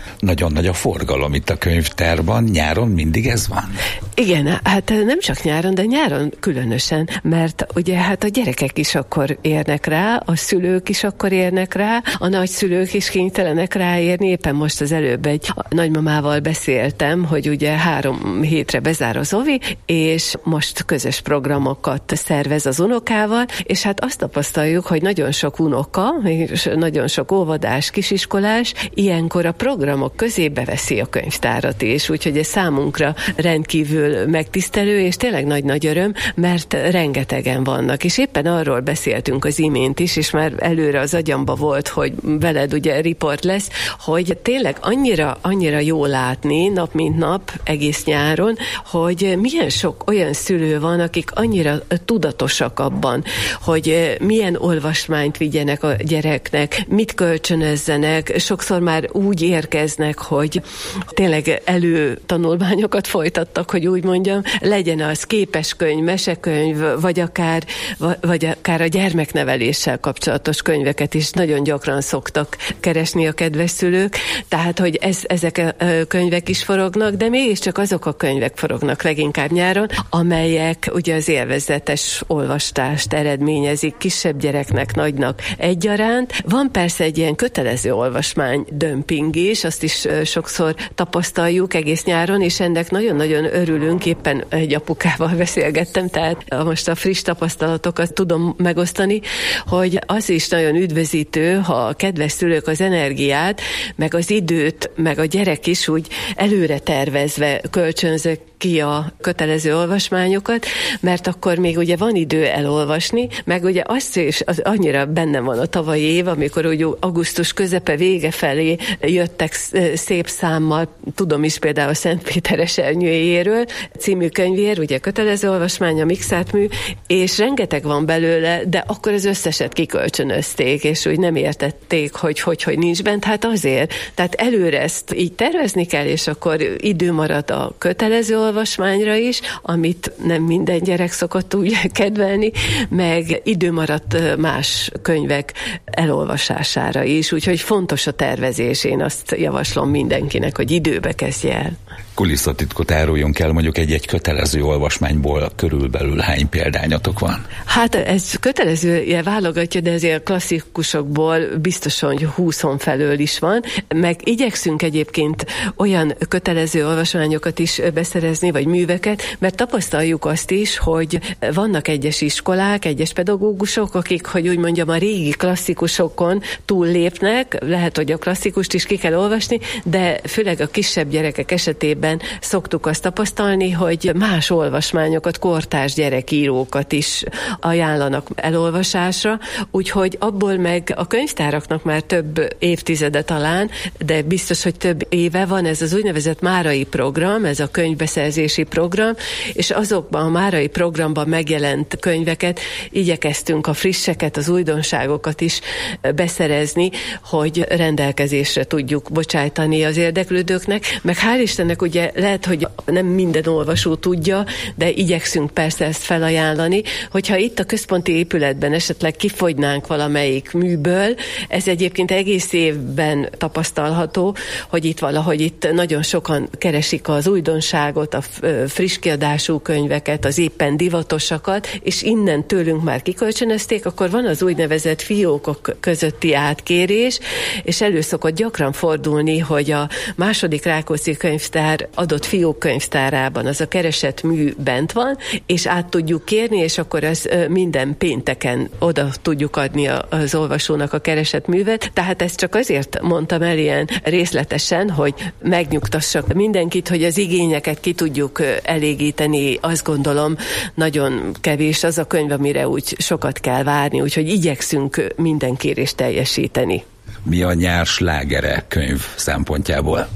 Nagyon nagy a forgalom itt a könyvtárban, nyáron mindig ez van? Igen, hát nem csak nyáron, de nyáron különösen, mert ugye hát a gyerekek is akkor érnek rá, a szülők is akkor érnek rá, a nagyszülők is kénytelenek ráérni. Éppen most az előbb egy nagymamával beszéltem, hogy ugye három hétre bezár az ovi, és most közös programokat szervez az unokával, és hát azt tapasztaljuk, hogy nagyon sok unoka, és nagyon sok óvodás, kisiskolás ilyenkor a programok közé beveszi a könyvtárat is, úgyhogy ez számunkra rendkívül megtisztelő, és tényleg nagy-nagy öröm, mert rengetegen vannak, és éppen arról beszéltünk az imént is, és már előre az agyamba volt, hogy veled ugye riport lesz, hogy tényleg annyira, annyira jó látni nap mint nap, egész nyáron, hogy milyen sok olyan szülő van, akik annyira tudatosak abban, hogy milyen olvasmányt vigyenek a gyereknek, mit kölcsönözzenek, sokszor már úgy érkeznek, hogy tényleg előtanulmányokat folytattak, hogy úgy mondjam, legyen az képeskönyv, mesekönyv, vagy akár, vagy akár a gyermekneveléssel kapcsolatos könyveket is nagyon gyakran szoktak keresni a kedves szülők, tehát, hogy ez, ezek a könyvek is forognak, de mégiscsak azok a könyvek forognak leginkább nyáron, amelyek ugye az élvezetes olvastást eredményezik kisebb gyereknek, nagynak egyaránt. Van persze egy ilyen kötelező olvasmány dömping is, azt is sokszor tapasztaljuk egész nyáron, és ennek nagyon-nagyon örülünk, éppen egy apukával beszélgettem, tehát most a friss tapasztalatokat tudom megosztani, hogy az is nagyon üdvözítő, ha a kedves szülők az energiát, meg az időt, meg a gyerek is úgy előre tervezve kölcsönzök ki a kötelező olvasmányokat, mert akkor még ugye van idő elolvasni, meg ugye azt is az annyira bennem van a tavalyi év, amikor ugye augusztus közepe vége felé jöttek szép számmal, tudom is például a Szentpéter esernyőjéről című könyvér, ugye kötelező olvasmány, a mixált mű, és rengeteg van belőle, de akkor az összeset kikölcsönözték, és úgy nem értették, hogy hogy, hogy nincs bent, hát azért. Tehát előre ezt így tervezni kell, és akkor idő marad a kötelező olvasmányra is, amit nem minden gyerek szokott úgy kedvelni, meg idő maradt más könyvek elolvasására is, úgyhogy fontos a tervezés, én azt javaslom mindenkinek, hogy időbe kezdje el. Kulisszatitkot áruljunk el, mondjuk egy-egy kötelező olvasmányból körülbelül hány példányatok van? Hát ez kötelező válogatja, de ezért a klasszikusokból biztosan, hogy húszon felől is van, meg igyekszünk egyébként olyan kötelező olvasmányokat is beszerezni, vagy műveket, mert tapasztaljuk azt is, hogy vannak egyes iskolák, egyes pedagógusok, akik, hogy úgy mondjam, a régi klasszikusokon túllépnek, lehet, hogy a klasszikust is ki kell olvasni, de főleg a kisebb gyerekek esetében szoktuk azt tapasztalni, hogy más olvasmányokat, kortárs gyerekírókat is ajánlanak elolvasásra, úgyhogy abból meg a könyvtáraknak már több évtizede talán, de biztos, hogy több éve van ez az úgynevezett Márai program, ez a könyvbeszerzési program, és azokban a Márai programban megjelent könyveket igyekeztünk a frisseket, az újdonságokat is beszerezni, hogy rendelkezésre tudjuk bocsájtani az érdeklődőknek, meg hál' Istennek ugye lehet, hogy nem minden olvasó tudja, de igyekszünk persze ezt felajánlani, hogyha itt a központi épületben esetleg kifogynánk valamelyik műből, ez egyébként egész évben tapasztalható, hogy itt valahogy itt nagyon sokan keresik az újdonságot, a friss kiadású könyveket, az éppen divatosakat, és innen tőlünk már kikölcsönözték, akkor van az úgynevezett fiókok közötti átkérés, és elő szokott gyakran fordulni, hogy a második Rákóczi könyvtár adott fiókkönyvtárában az a keresett mű bent van, és át tudjuk kérni, és akkor az minden pénteken oda tudjuk adni az olvasónak a keresett művet. Tehát ezt csak azért mondtam el ilyen részletesen, hogy megnyugtassak mindenkit, hogy az igényeket ki tudjuk elégíteni, azt gondolom nagyon kevés az a könyv, amire úgy sokat kell várni, úgyhogy igyekszünk minden kérést teljesíteni. Mi a nyár slágere könyv szempontjából?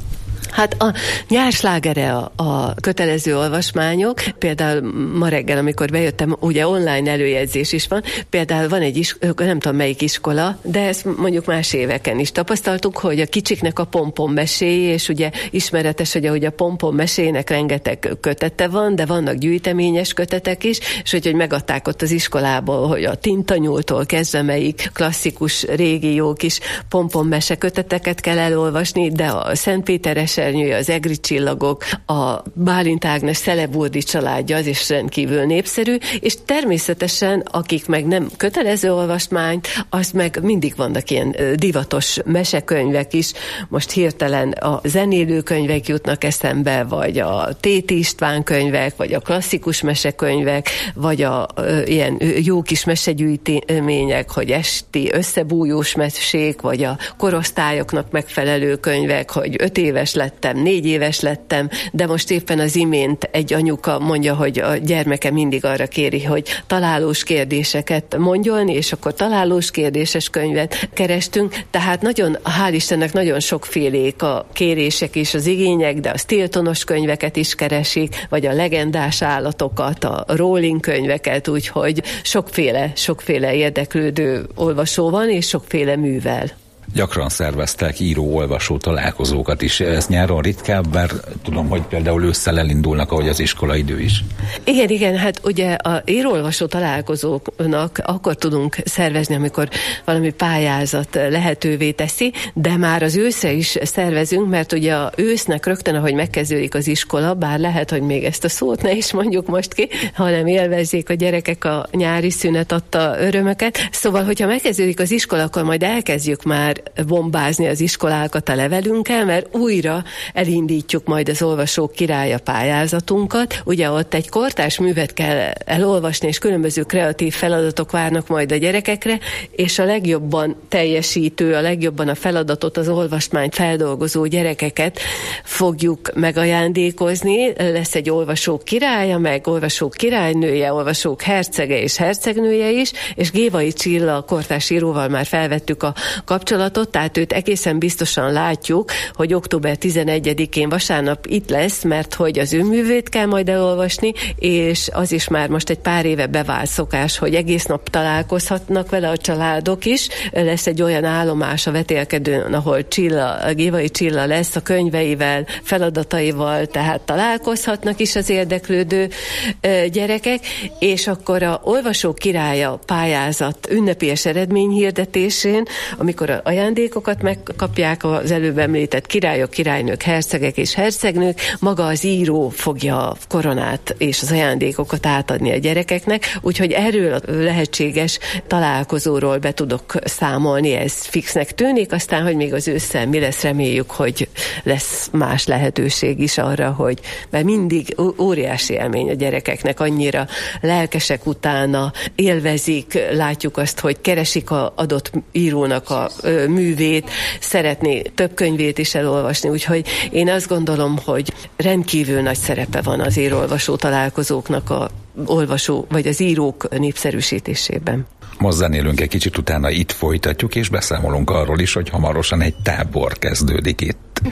Hát a nyárslágere a, a kötelező olvasmányok, például ma reggel, amikor bejöttem, ugye online előjegyzés is van, például van egy iskola, nem tudom melyik iskola, de ezt mondjuk más éveken is tapasztaltuk, hogy a kicsiknek a pompon meséi, és ugye ismeretes, hogy ahogy a pompon mesének rengeteg kötete van, de vannak gyűjteményes kötetek is, és hogy, hogy megadták ott az iskolából, hogy a Tintanyúltól kezdve melyik klasszikus, régi, jó kis pompon mese köteteket kell elolvasni, de a Szentpéter esernyője, az egri csillagok, a Bálint Ágnes Szeleburdi családja, az is rendkívül népszerű, és természetesen, akik meg nem kötelező olvasmányt, az meg mindig vannak ilyen divatos mesekönyvek is, most hirtelen a zenélő könyvek jutnak eszembe, vagy a Téti István könyvek, vagy a klasszikus mesekönyvek, vagy a ö, ilyen jó kis mesegyűjtemények, hogy esti összebújós mesék, vagy a korosztályoknak megfelelő könyvek, hogy öt éves lettem, négy éves lettem, de most éppen az imént egy anyuka mondja, hogy a gyermeke mindig arra kéri, hogy találós kérdéseket mondjon, és akkor találós kérdéses könyvet kerestünk, tehát nagyon, hál' Istennek nagyon sokfélék a kérések és az igények, de a Stiltonos könyveket is keresik, vagy a legendás állatokat, a Rowling könyveket, úgyhogy sokféle, sokféle érdeklődő olvasó van, és sokféle művel. Gyakran szerveztek író-olvasó találkozókat is. Ez nyáron ritkább, bár tudom, hogy például ősszel elindulnak, ahogy az iskolaidő is. Igen, igen, hát ugye a író-olvasó találkozóknak akkor tudunk szervezni, amikor valami pályázat lehetővé teszi, de már az őszre is szervezünk, mert ugye a ősznek rögtön, ahogy megkezdődik az iskola, bár lehet, hogy még ezt a szót ne is mondjuk most ki, hanem élvezzék a gyerekek a nyári szünet adta örömöket. Szóval, hogyha megkezdődik az iskola, akkor majd elkezdjük már bombázni az iskolákat a levelünkkel, mert újra elindítjuk majd az Olvasók királya pályázatunkat. Ugye ott egy kortárs művet kell elolvasni, és különböző kreatív feladatok várnak majd a gyerekekre, és a legjobban teljesítő, a legjobban a feladatot, az olvasmányt feldolgozó gyerekeket fogjuk megajándékozni. Lesz egy Olvasók királya, meg Olvasók királynője, Olvasók hercege és hercegnője is, és Gévai Csilla kortárs íróval már felvettük a kapcsolatot, tehát őt egészen biztosan látjuk, hogy október tizenegyedikén vasárnap itt lesz, mert hogy az ő művét kell majd elolvasni, és az is már most egy pár éve bevált szokás, hogy egész nap találkozhatnak vele a családok is. Lesz egy olyan állomás a vetélkedőn, ahol Csilla, Gévai Csilla lesz a könyveivel, feladataival, tehát találkozhatnak is az érdeklődő gyerekek, és akkor a Olvasók királya pályázat ünnepélyes eredményhirdetésén, amikor a ajándékokat megkapják az előbb említett királyok, királynők, hercegek és hercegnők, maga az író fogja a koronát és az ajándékokat átadni a gyerekeknek, úgyhogy erről a lehetséges találkozóról be tudok számolni, ez fixnek tűnik, aztán, hogy még az ősszel mi lesz, reméljük, hogy lesz más lehetőség is arra, hogy, mert mindig óriási élmény a gyerekeknek, annyira lelkesek utána, élvezik, látjuk azt, hogy keresik az adott írónak a művét, szeretné több könyvét is elolvasni, úgyhogy én azt gondolom, hogy rendkívül nagy szerepe van az író-olvasó találkozóknak a olvasó, vagy az írók népszerűsítésében. Most zenélünk egy kicsit, utána itt folytatjuk, és beszámolunk arról is, hogy hamarosan egy tábor kezdődik itt.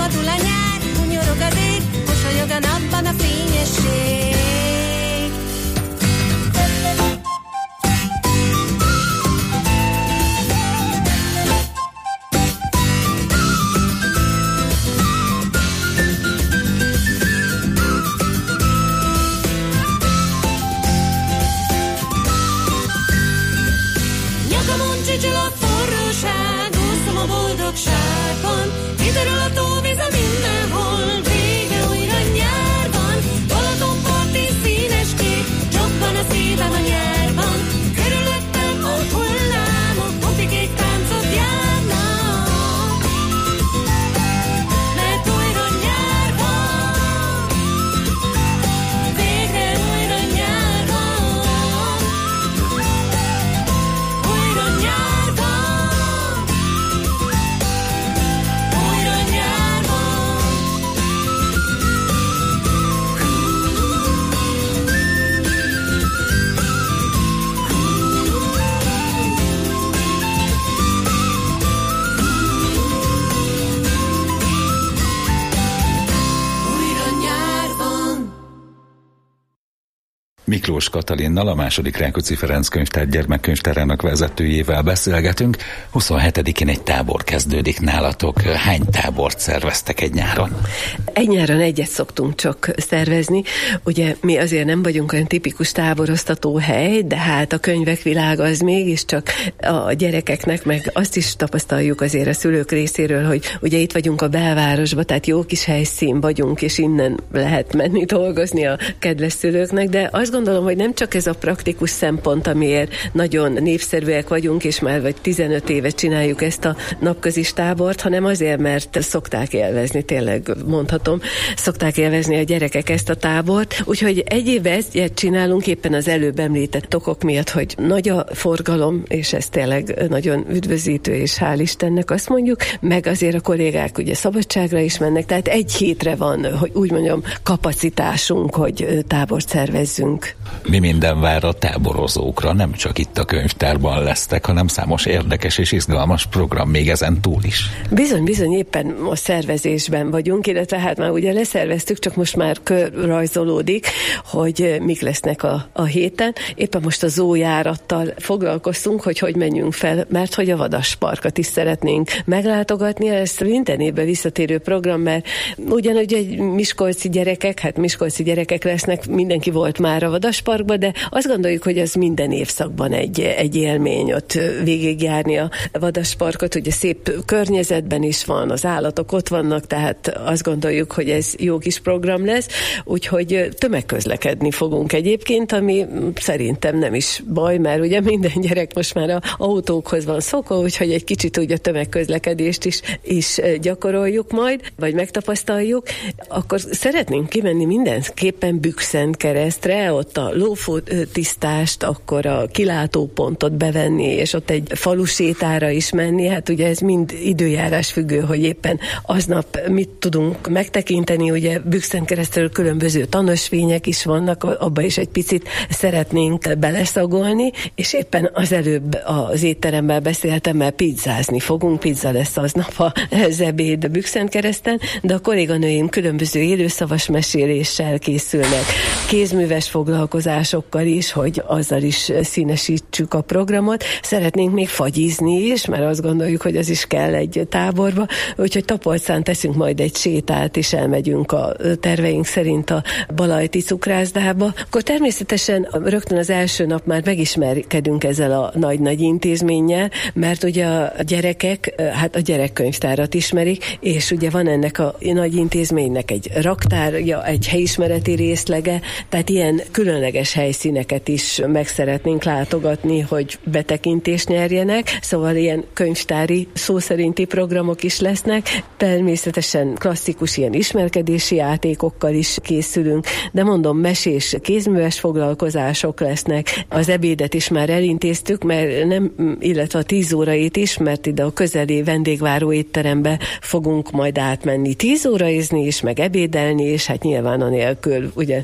Szabadul a nyár, hunyorog az ég, mosolyog a napban a fényesség. Csücsül a forróság, úszom a boldogságban, kiderül a tóvíz a mindenhol, vége újra nyár van. Balatonparti színes kép, csobban a szívem a nyárban, körülöttem a hullámok, hopikék táncot járnak. Mert újra nyár van, végre újra nyár van. Újra nyár van, újra nyár van. Újra nyár van. Miklós Katalinnal, a második Rákóczi Ferenc könyvtár gyermekkönyvtárának vezetőjével beszélgetünk. huszonhetedikén egy tábor kezdődik nálatok. Hány tábort szerveztek egy nyáron? Egy nyáron egyet szoktunk csak szervezni. Ugye mi azért nem vagyunk olyan tipikus táboroztató hely, de hát a könyvek világa az mégiscsak a gyerekeknek, meg azt is tapasztaljuk azért a szülők részéről, hogy ugye itt vagyunk a belvárosban, tehát jó kis helyszín vagyunk, és innen lehet menni dolgozni a kedves szülőknek, de azt gondolom, hogy nem csak ez a praktikus szempont, amiért nagyon népszerűek vagyunk, és már vagy tizenöt éve csináljuk ezt a napközis tábort, hanem azért, mert szokták élvezni, tényleg mondhatom, szokták élvezni a gyerekek ezt a tábort. Úgyhogy egy éve ezt csinálunk éppen az előbb említett okok miatt, hogy nagy a forgalom, és ez tényleg nagyon üdvözítő, és hál' Istennek azt mondjuk, meg azért a kollégák ugye szabadságra is mennek, tehát egy hétre van, hogy úgy mondjam, kapacitásunk, hogy tábort szervezzünk. Mi minden vár a táborozókra? Nem csak itt a könyvtárban lesztek, hanem számos érdekes és izgalmas program még ezen túl is. Bizony, bizony, éppen a szervezésben vagyunk, illetve hát már ugye leszerveztük, csak most már körrajzolódik, hogy mik lesznek a, a héten. Éppen most a zójárattal foglalkoztunk, hogy hogy menjünk fel, mert hogy a vadasparkat is szeretnénk meglátogatni. Ez minden évben visszatérő program, mert ugyanúgy egy miskolci gyerekek, hát miskolci gyerekek lesznek, mindenki volt már a vadasparkba, de azt gondoljuk, hogy ez minden évszakban egy, egy élmény ott végigjárni a vadasparkot, ugye szép környezetben is van, az állatok ott vannak, tehát azt gondoljuk, hogy ez jó kis program lesz, úgyhogy tömegközlekedni fogunk egyébként, ami szerintem nem is baj, mert ugye minden gyerek most már az autókhoz van szokva, úgyhogy egy kicsit úgy a tömegközlekedést is, is gyakoroljuk majd, vagy megtapasztaljuk. Akkor szeretnénk kimenni mindenképpen Bükszentkeresztre, ott a lófótisztást, akkor a kilátópontot bevenni, és ott egy falusétára is menni. Hát ugye ez mind időjárás függő, hogy éppen aznap mit tudunk megtekinteni. Ugye Bükszentkeresztről különböző tanösvények is vannak, abba is egy picit szeretnénk beleszagolni, és éppen az előbb az étteremben beszéltem, mert pizzázni fogunk, pizza lesz aznap az ebéd Bükszentkereszten, de a kolléganőim különböző élőszavas meséléssel készülnek, kézműves foglalkozásokkal is, hogy azzal is színesítsük a programot. Szeretnénk még fagyizni is, mert azt gondoljuk, hogy az is kell egy táborba, úgyhogy Tapolcán teszünk majd egy sétát, és elmegyünk a terveink szerint a Balajti cukrászdába. Akkor természetesen rögtön az első nap már megismerkedünk ezzel a nagy-nagy intézménnyel, mert ugye a gyerekek, hát a gyerekkönyvtárat ismerik, és ugye van ennek a nagy intézménynek egy raktárja, egy helyismereti részlege, tehát ilyen különleges helyszíneket is meg szeretnénk látogatni, hogy betekintést nyerjenek, szóval ilyen könyvtári szó szerinti programok is lesznek, természetesen klasszikus ilyen ismerkedési játékokkal is készülünk, de mondom, mesés kézműves foglalkozások lesznek, az ebédet is már elintéztük, mert nem, illetve a tíz órait is, mert ide a közeli vendégváró étterembe fogunk majd átmenni tíz óraizni is, meg ebédelni, és hát nyilván anélkül ugye nem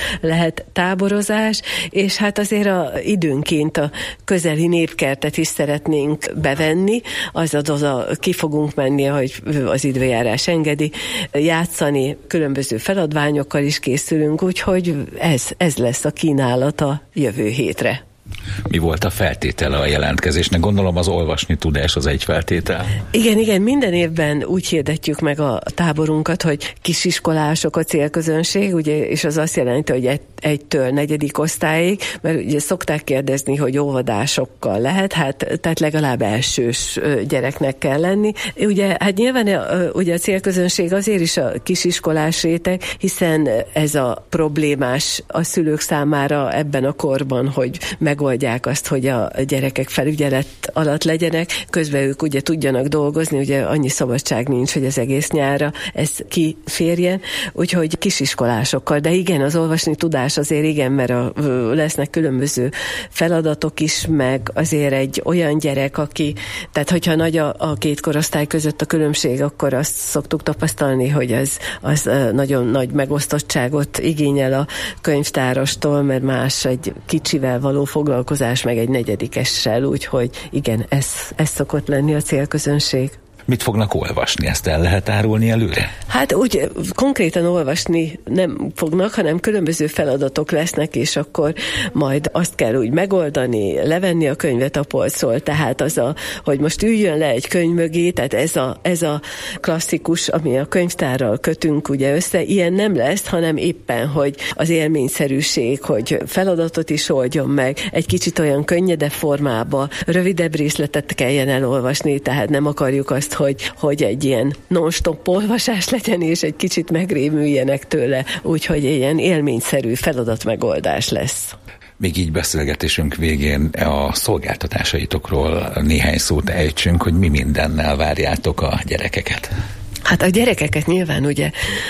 lehet táborozás, és hát azért a, időnként a közeli népkertet is szeretnénk bevenni, azaz oda ki fogunk menni, ahogy az időjárás engedi, játszani, különböző feladványokkal is készülünk, úgyhogy ez, ez lesz a kínálat a jövő hétre. Mi volt a feltétele a jelentkezésnek? Gondolom az olvasni tudás az egy feltétel. Igen, igen, minden évben úgy hirdetjük meg a táborunkat, hogy kisiskolások a célközönség, ugye, és az azt jelenti, hogy egy, egytől negyedik osztályig, mert ugye szokták kérdezni, hogy óvodásokkal lehet, hát tehát legalább elsős gyereknek kell lenni. Ugye, hát nyilván ugye a célközönség azért is a kisiskolás réteg, hiszen ez a problémás a szülők számára ebben a korban, hogy megoldják azt, hogy a gyerekek felügyelet alatt legyenek, közben ők ugye tudjanak dolgozni, ugye annyi szabadság nincs, hogy az egész nyárra ez kiférjen, úgyhogy kisiskolásokkal, de igen, az olvasni tudás azért igen, mert a, lesznek különböző feladatok is, meg azért egy olyan gyerek, aki, tehát hogyha nagy a, a két korosztály között a különbség, akkor azt szoktuk tapasztalni, hogy az, az nagyon nagy megosztottságot igényel a könyvtárostól, mert más egy kicsivel való foglalkozás, meg egy negyedikessel, úgyhogy igen, ez, ez szokott lenni a célközönség. Mit fognak olvasni? Ezt el lehet árulni előre? Hát úgy konkrétan olvasni nem fognak, hanem különböző feladatok lesznek, és akkor majd azt kell úgy megoldani, levenni a könyvet a polcról, tehát az a, hogy most üljön le egy könyv mögé, tehát ez a, ez a klasszikus, ami a könyvtárral kötünk ugye össze, ilyen nem lesz, hanem éppen, hogy az élményszerűség, hogy feladatot is oldjon meg, egy kicsit olyan könnyedebb formába, rövidebb részletet kelljen elolvasni, tehát nem akarjuk azt, Hogy, hogy egy ilyen non-stop olvasás legyen, és egy kicsit megrémüljenek tőle, úgyhogy ilyen élményszerű feladatmegoldás lesz. Még így beszélgetésünk végén a szolgáltatásaitokról néhány szót ejtsünk, hogy mi mindennel várjátok a gyerekeket. Hát a gyerekeket nyilván ugye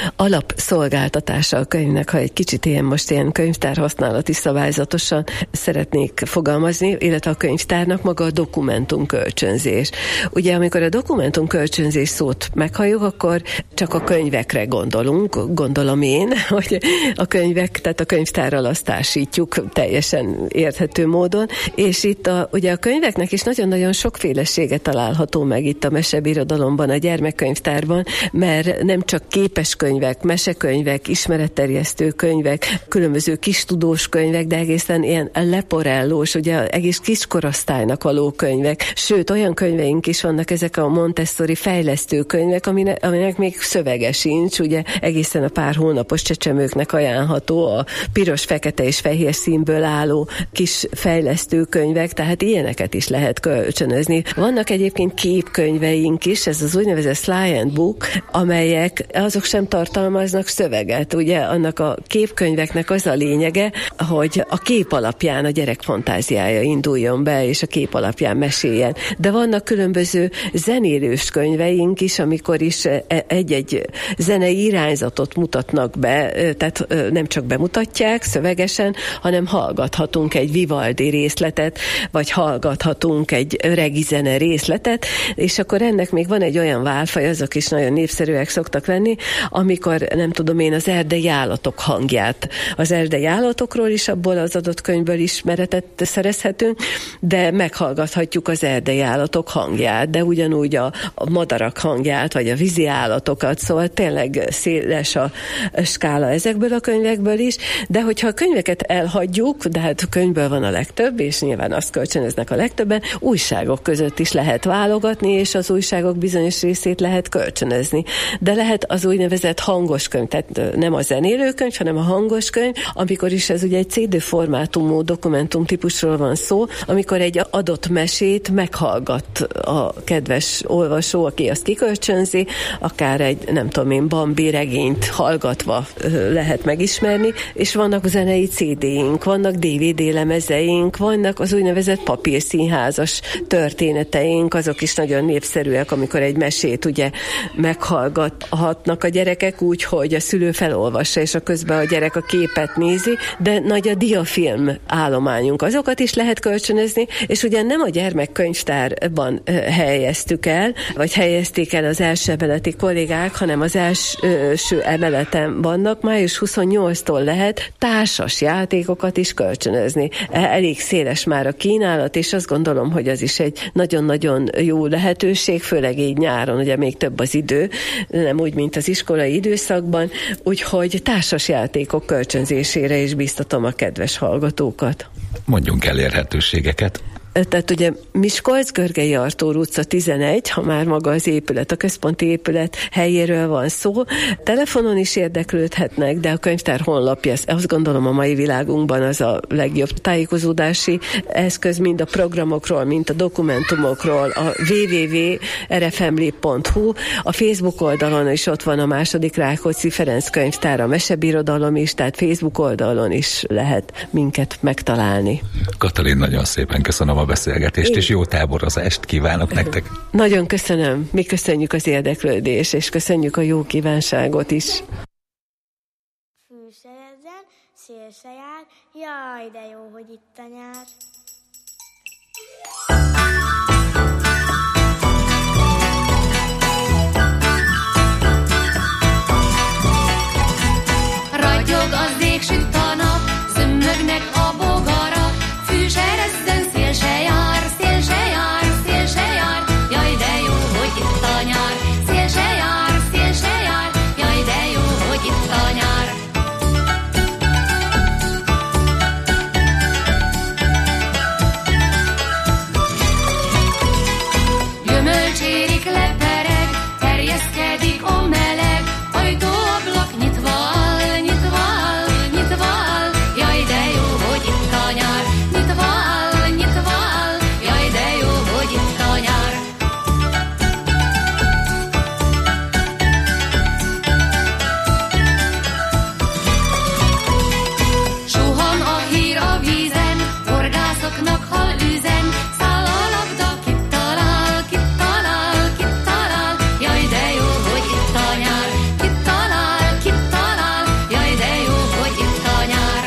alapszolgáltatása a könyvnek, ha egy kicsit ilyen most ilyen könyvtár használati szabályzatosan szeretnék fogalmazni, illetve a könyvtárnak maga a dokumentumkölcsönzés. Ugye amikor a dokumentumkölcsönzés szót meghalljuk, akkor csak a könyvekre gondolunk, gondolom én, hogy a könyvek, tehát a könyvtárral azt társítjuk teljesen érthető módon, és itt a, ugye a könyveknek is nagyon-nagyon sokfélesége található meg itt a mesebirodalomban, a gyermekkönyvtárban, mert nem csak képes könyvek, mesekönyvek, ismeretterjesztő könyvek, különböző kis tudós könyvek, de egészen ilyen leporellós, ugye egész kiskorosztálynak való könyvek, sőt olyan könyveink is vannak, ezek a Montessori fejlesztő könyvek, aminek, aminek még szövege sincs, ugye egészen a pár hónapos csecsemőknek ajánlható a piros, fekete és fehér színből álló kis fejlesztő könyvek, tehát ilyeneket is lehet kölcsönözni. Vannak egyébként képkönyveink is, ez az úgynevezett Sly and Book, amelyek azok sem tartalmaznak szöveget. Ugye annak a képkönyveknek az a lényege, hogy a kép alapján a gyerek fantáziája induljon be, és a kép alapján meséljen. De vannak különböző zenélős könyveink is, amikor is egy-egy zenei irányzatot mutatnak be, tehát nem csak bemutatják szövegesen, hanem hallgathatunk egy Vivaldi részletet, vagy hallgathatunk egy regi zene részletet, és akkor ennek még van egy olyan válfaj, azok is nagyon népszerűek szoktak lenni, amikor nem tudom én az erdei állatok hangját. Az erdei állatokról is abból az adott könyvből ismeretet szerezhetünk, de meghallgathatjuk az erdei állatok hangját, de ugyanúgy a, a madarak hangját, vagy a vízi állatokat, szóval tényleg széles a skála ezekből a könyvekből is, de hogyha a könyveket elhagyjuk, de hát könyvből van a legtöbb, és nyilván azt kölcsönöznek a legtöbben, újságok között is lehet válogatni, és az újságok bizonyos részét lehet kölcsönözni. De lehet az úgynevezett hangos könyv, tehát nem a zenélőkönyv, hanem a hangos könyv, amikor is ez ugye egy cé dé formátumú dokumentum típusról van szó, amikor egy adott mesét meghallgat a kedves olvasó, aki azt kikölcsönzi, akár egy, nem tudom én, Bambi regényt hallgatva lehet megismerni, és vannak zenei cé déink, vannak dé vé dé lemezeink, vannak az úgynevezett papírszínházas történeteink, azok is nagyon népszerűek, amikor egy mesét ugye meghallgathatnak a gyerekek úgy, hogy a szülő felolvassa, és a közben a gyerek a képet nézi, de nagy a diafilm állományunk. Azokat is lehet kölcsönözni, és ugyan nem a gyermekkönyvtárban helyeztük el, vagy helyezték el az első emeleti kollégák, hanem az első emeleten vannak. május huszonnyolcadikától lehet társas játékokat is kölcsönözni. Elég széles már a kínálat, és azt gondolom, hogy az is egy nagyon-nagyon jó lehetőség, főleg így nyáron, ugye még több az idő, nem úgy, mint az iskolai időszakban, úgyhogy társas játékok kölcsönzésére is biztatom a kedves hallgatókat. Mondjunk elérhetőségeket. Tehát ugye Miskolc, Görgei Artúr utca tizenegy, ha már maga az épület, a központi épület helyéről van szó. Telefonon is érdeklődhetnek, de a könyvtár honlapja, azt gondolom a mai világunkban az a legjobb tájékozódási eszköz, mind a programokról, mind a dokumentumokról, a double-u double-u double-u pont er ef em lé pont hu, a Facebook oldalon is ott van a második Rákóczi Ferenc könyvtár, a mesebirodalom is, tehát Facebook oldalon is lehet minket megtalálni. Katalin, nagyon szépen köszönöm a beszélgetést, Én... és jó táborozást kívánok nektek. Nagyon köszönöm. Mi köszönjük az érdeklődést, és köszönjük a jó kívánságot is. Fűszerezzen, szél se jár, jaj, de jó, hogy itt a nyár. Ragyog az ég, süt a nap, zömmögnek a bogarak, fűszerezzen, szél se jár, szél se jár, szél se jár, jaj, de jó, hogy itt a nyár. Szél se jár, szél se jár, jaj, de jó, hogy itt a nyár. Gyümölcsérik lepereg, terjeszkedik a meleg, ajtó-ablak nyitva áll, nyitva áll, nyitva áll, jaj, de jó, hogy itt a nyár. Nyitva áll, nyitva áll, jaj, de jó, hogy itt a nyár. Suhan a hír a vízen, horgászoknak hal üzen, száll a labda, kit talál, kit talál, kit talál, jaj, de jó, hogy itt a nyár. Kit talál, kit talál, jaj, de jó, hogy itt a nyár.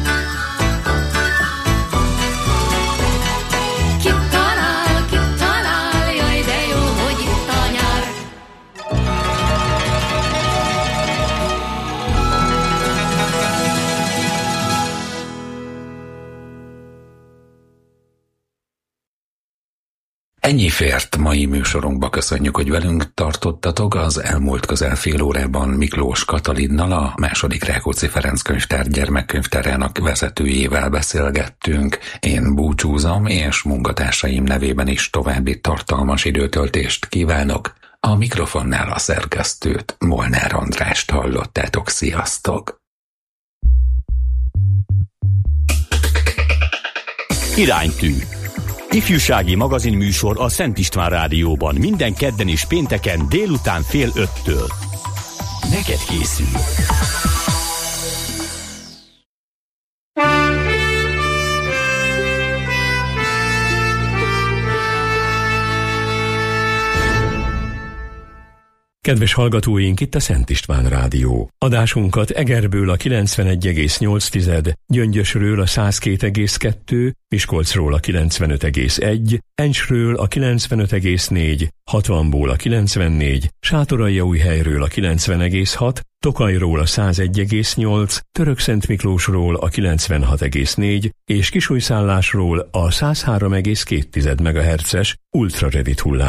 Kit talál, kit talál, jaj, de jó, hogy itt a nyár. Ennyi fért mai műsorunkba, köszönjük, hogy velünk tartottatok. Az elmúlt közel fél órában Miklós Katalinnal, a második Rákóczi Ferenc könyvtár gyermekkönyvtárának vezetőjével beszélgettünk. Én búcsúzom, és munkatársaim nevében is további tartalmas időtöltést kívánok. A mikrofonnál a szerkesztőt, Molnár Andrást hallottátok. Sziasztok! Iránytű. Ifjúsági magazinműsor a Szent István Rádióban minden kedden és pénteken délután fél öttől. Neked készül. Kedves hallgatóink, itt a Szent István Rádió. Adásunkat Egerből a kilencvenegy egész nyolc, Gyöngyösről a száz két egész kettő, Miskolcról a kilencvenöt egész egy, Encsről a kilencvenöt egész négy, hatvanból a kilencvennégy, Sátoraljaújhelyről a kilencven egész hat, Tokajról a száz egy egész nyolc, Törökszentmiklósról a kilencvenhat egész négy és Kisújszállásról a száz három egész két megahertzes ultrarövid hullám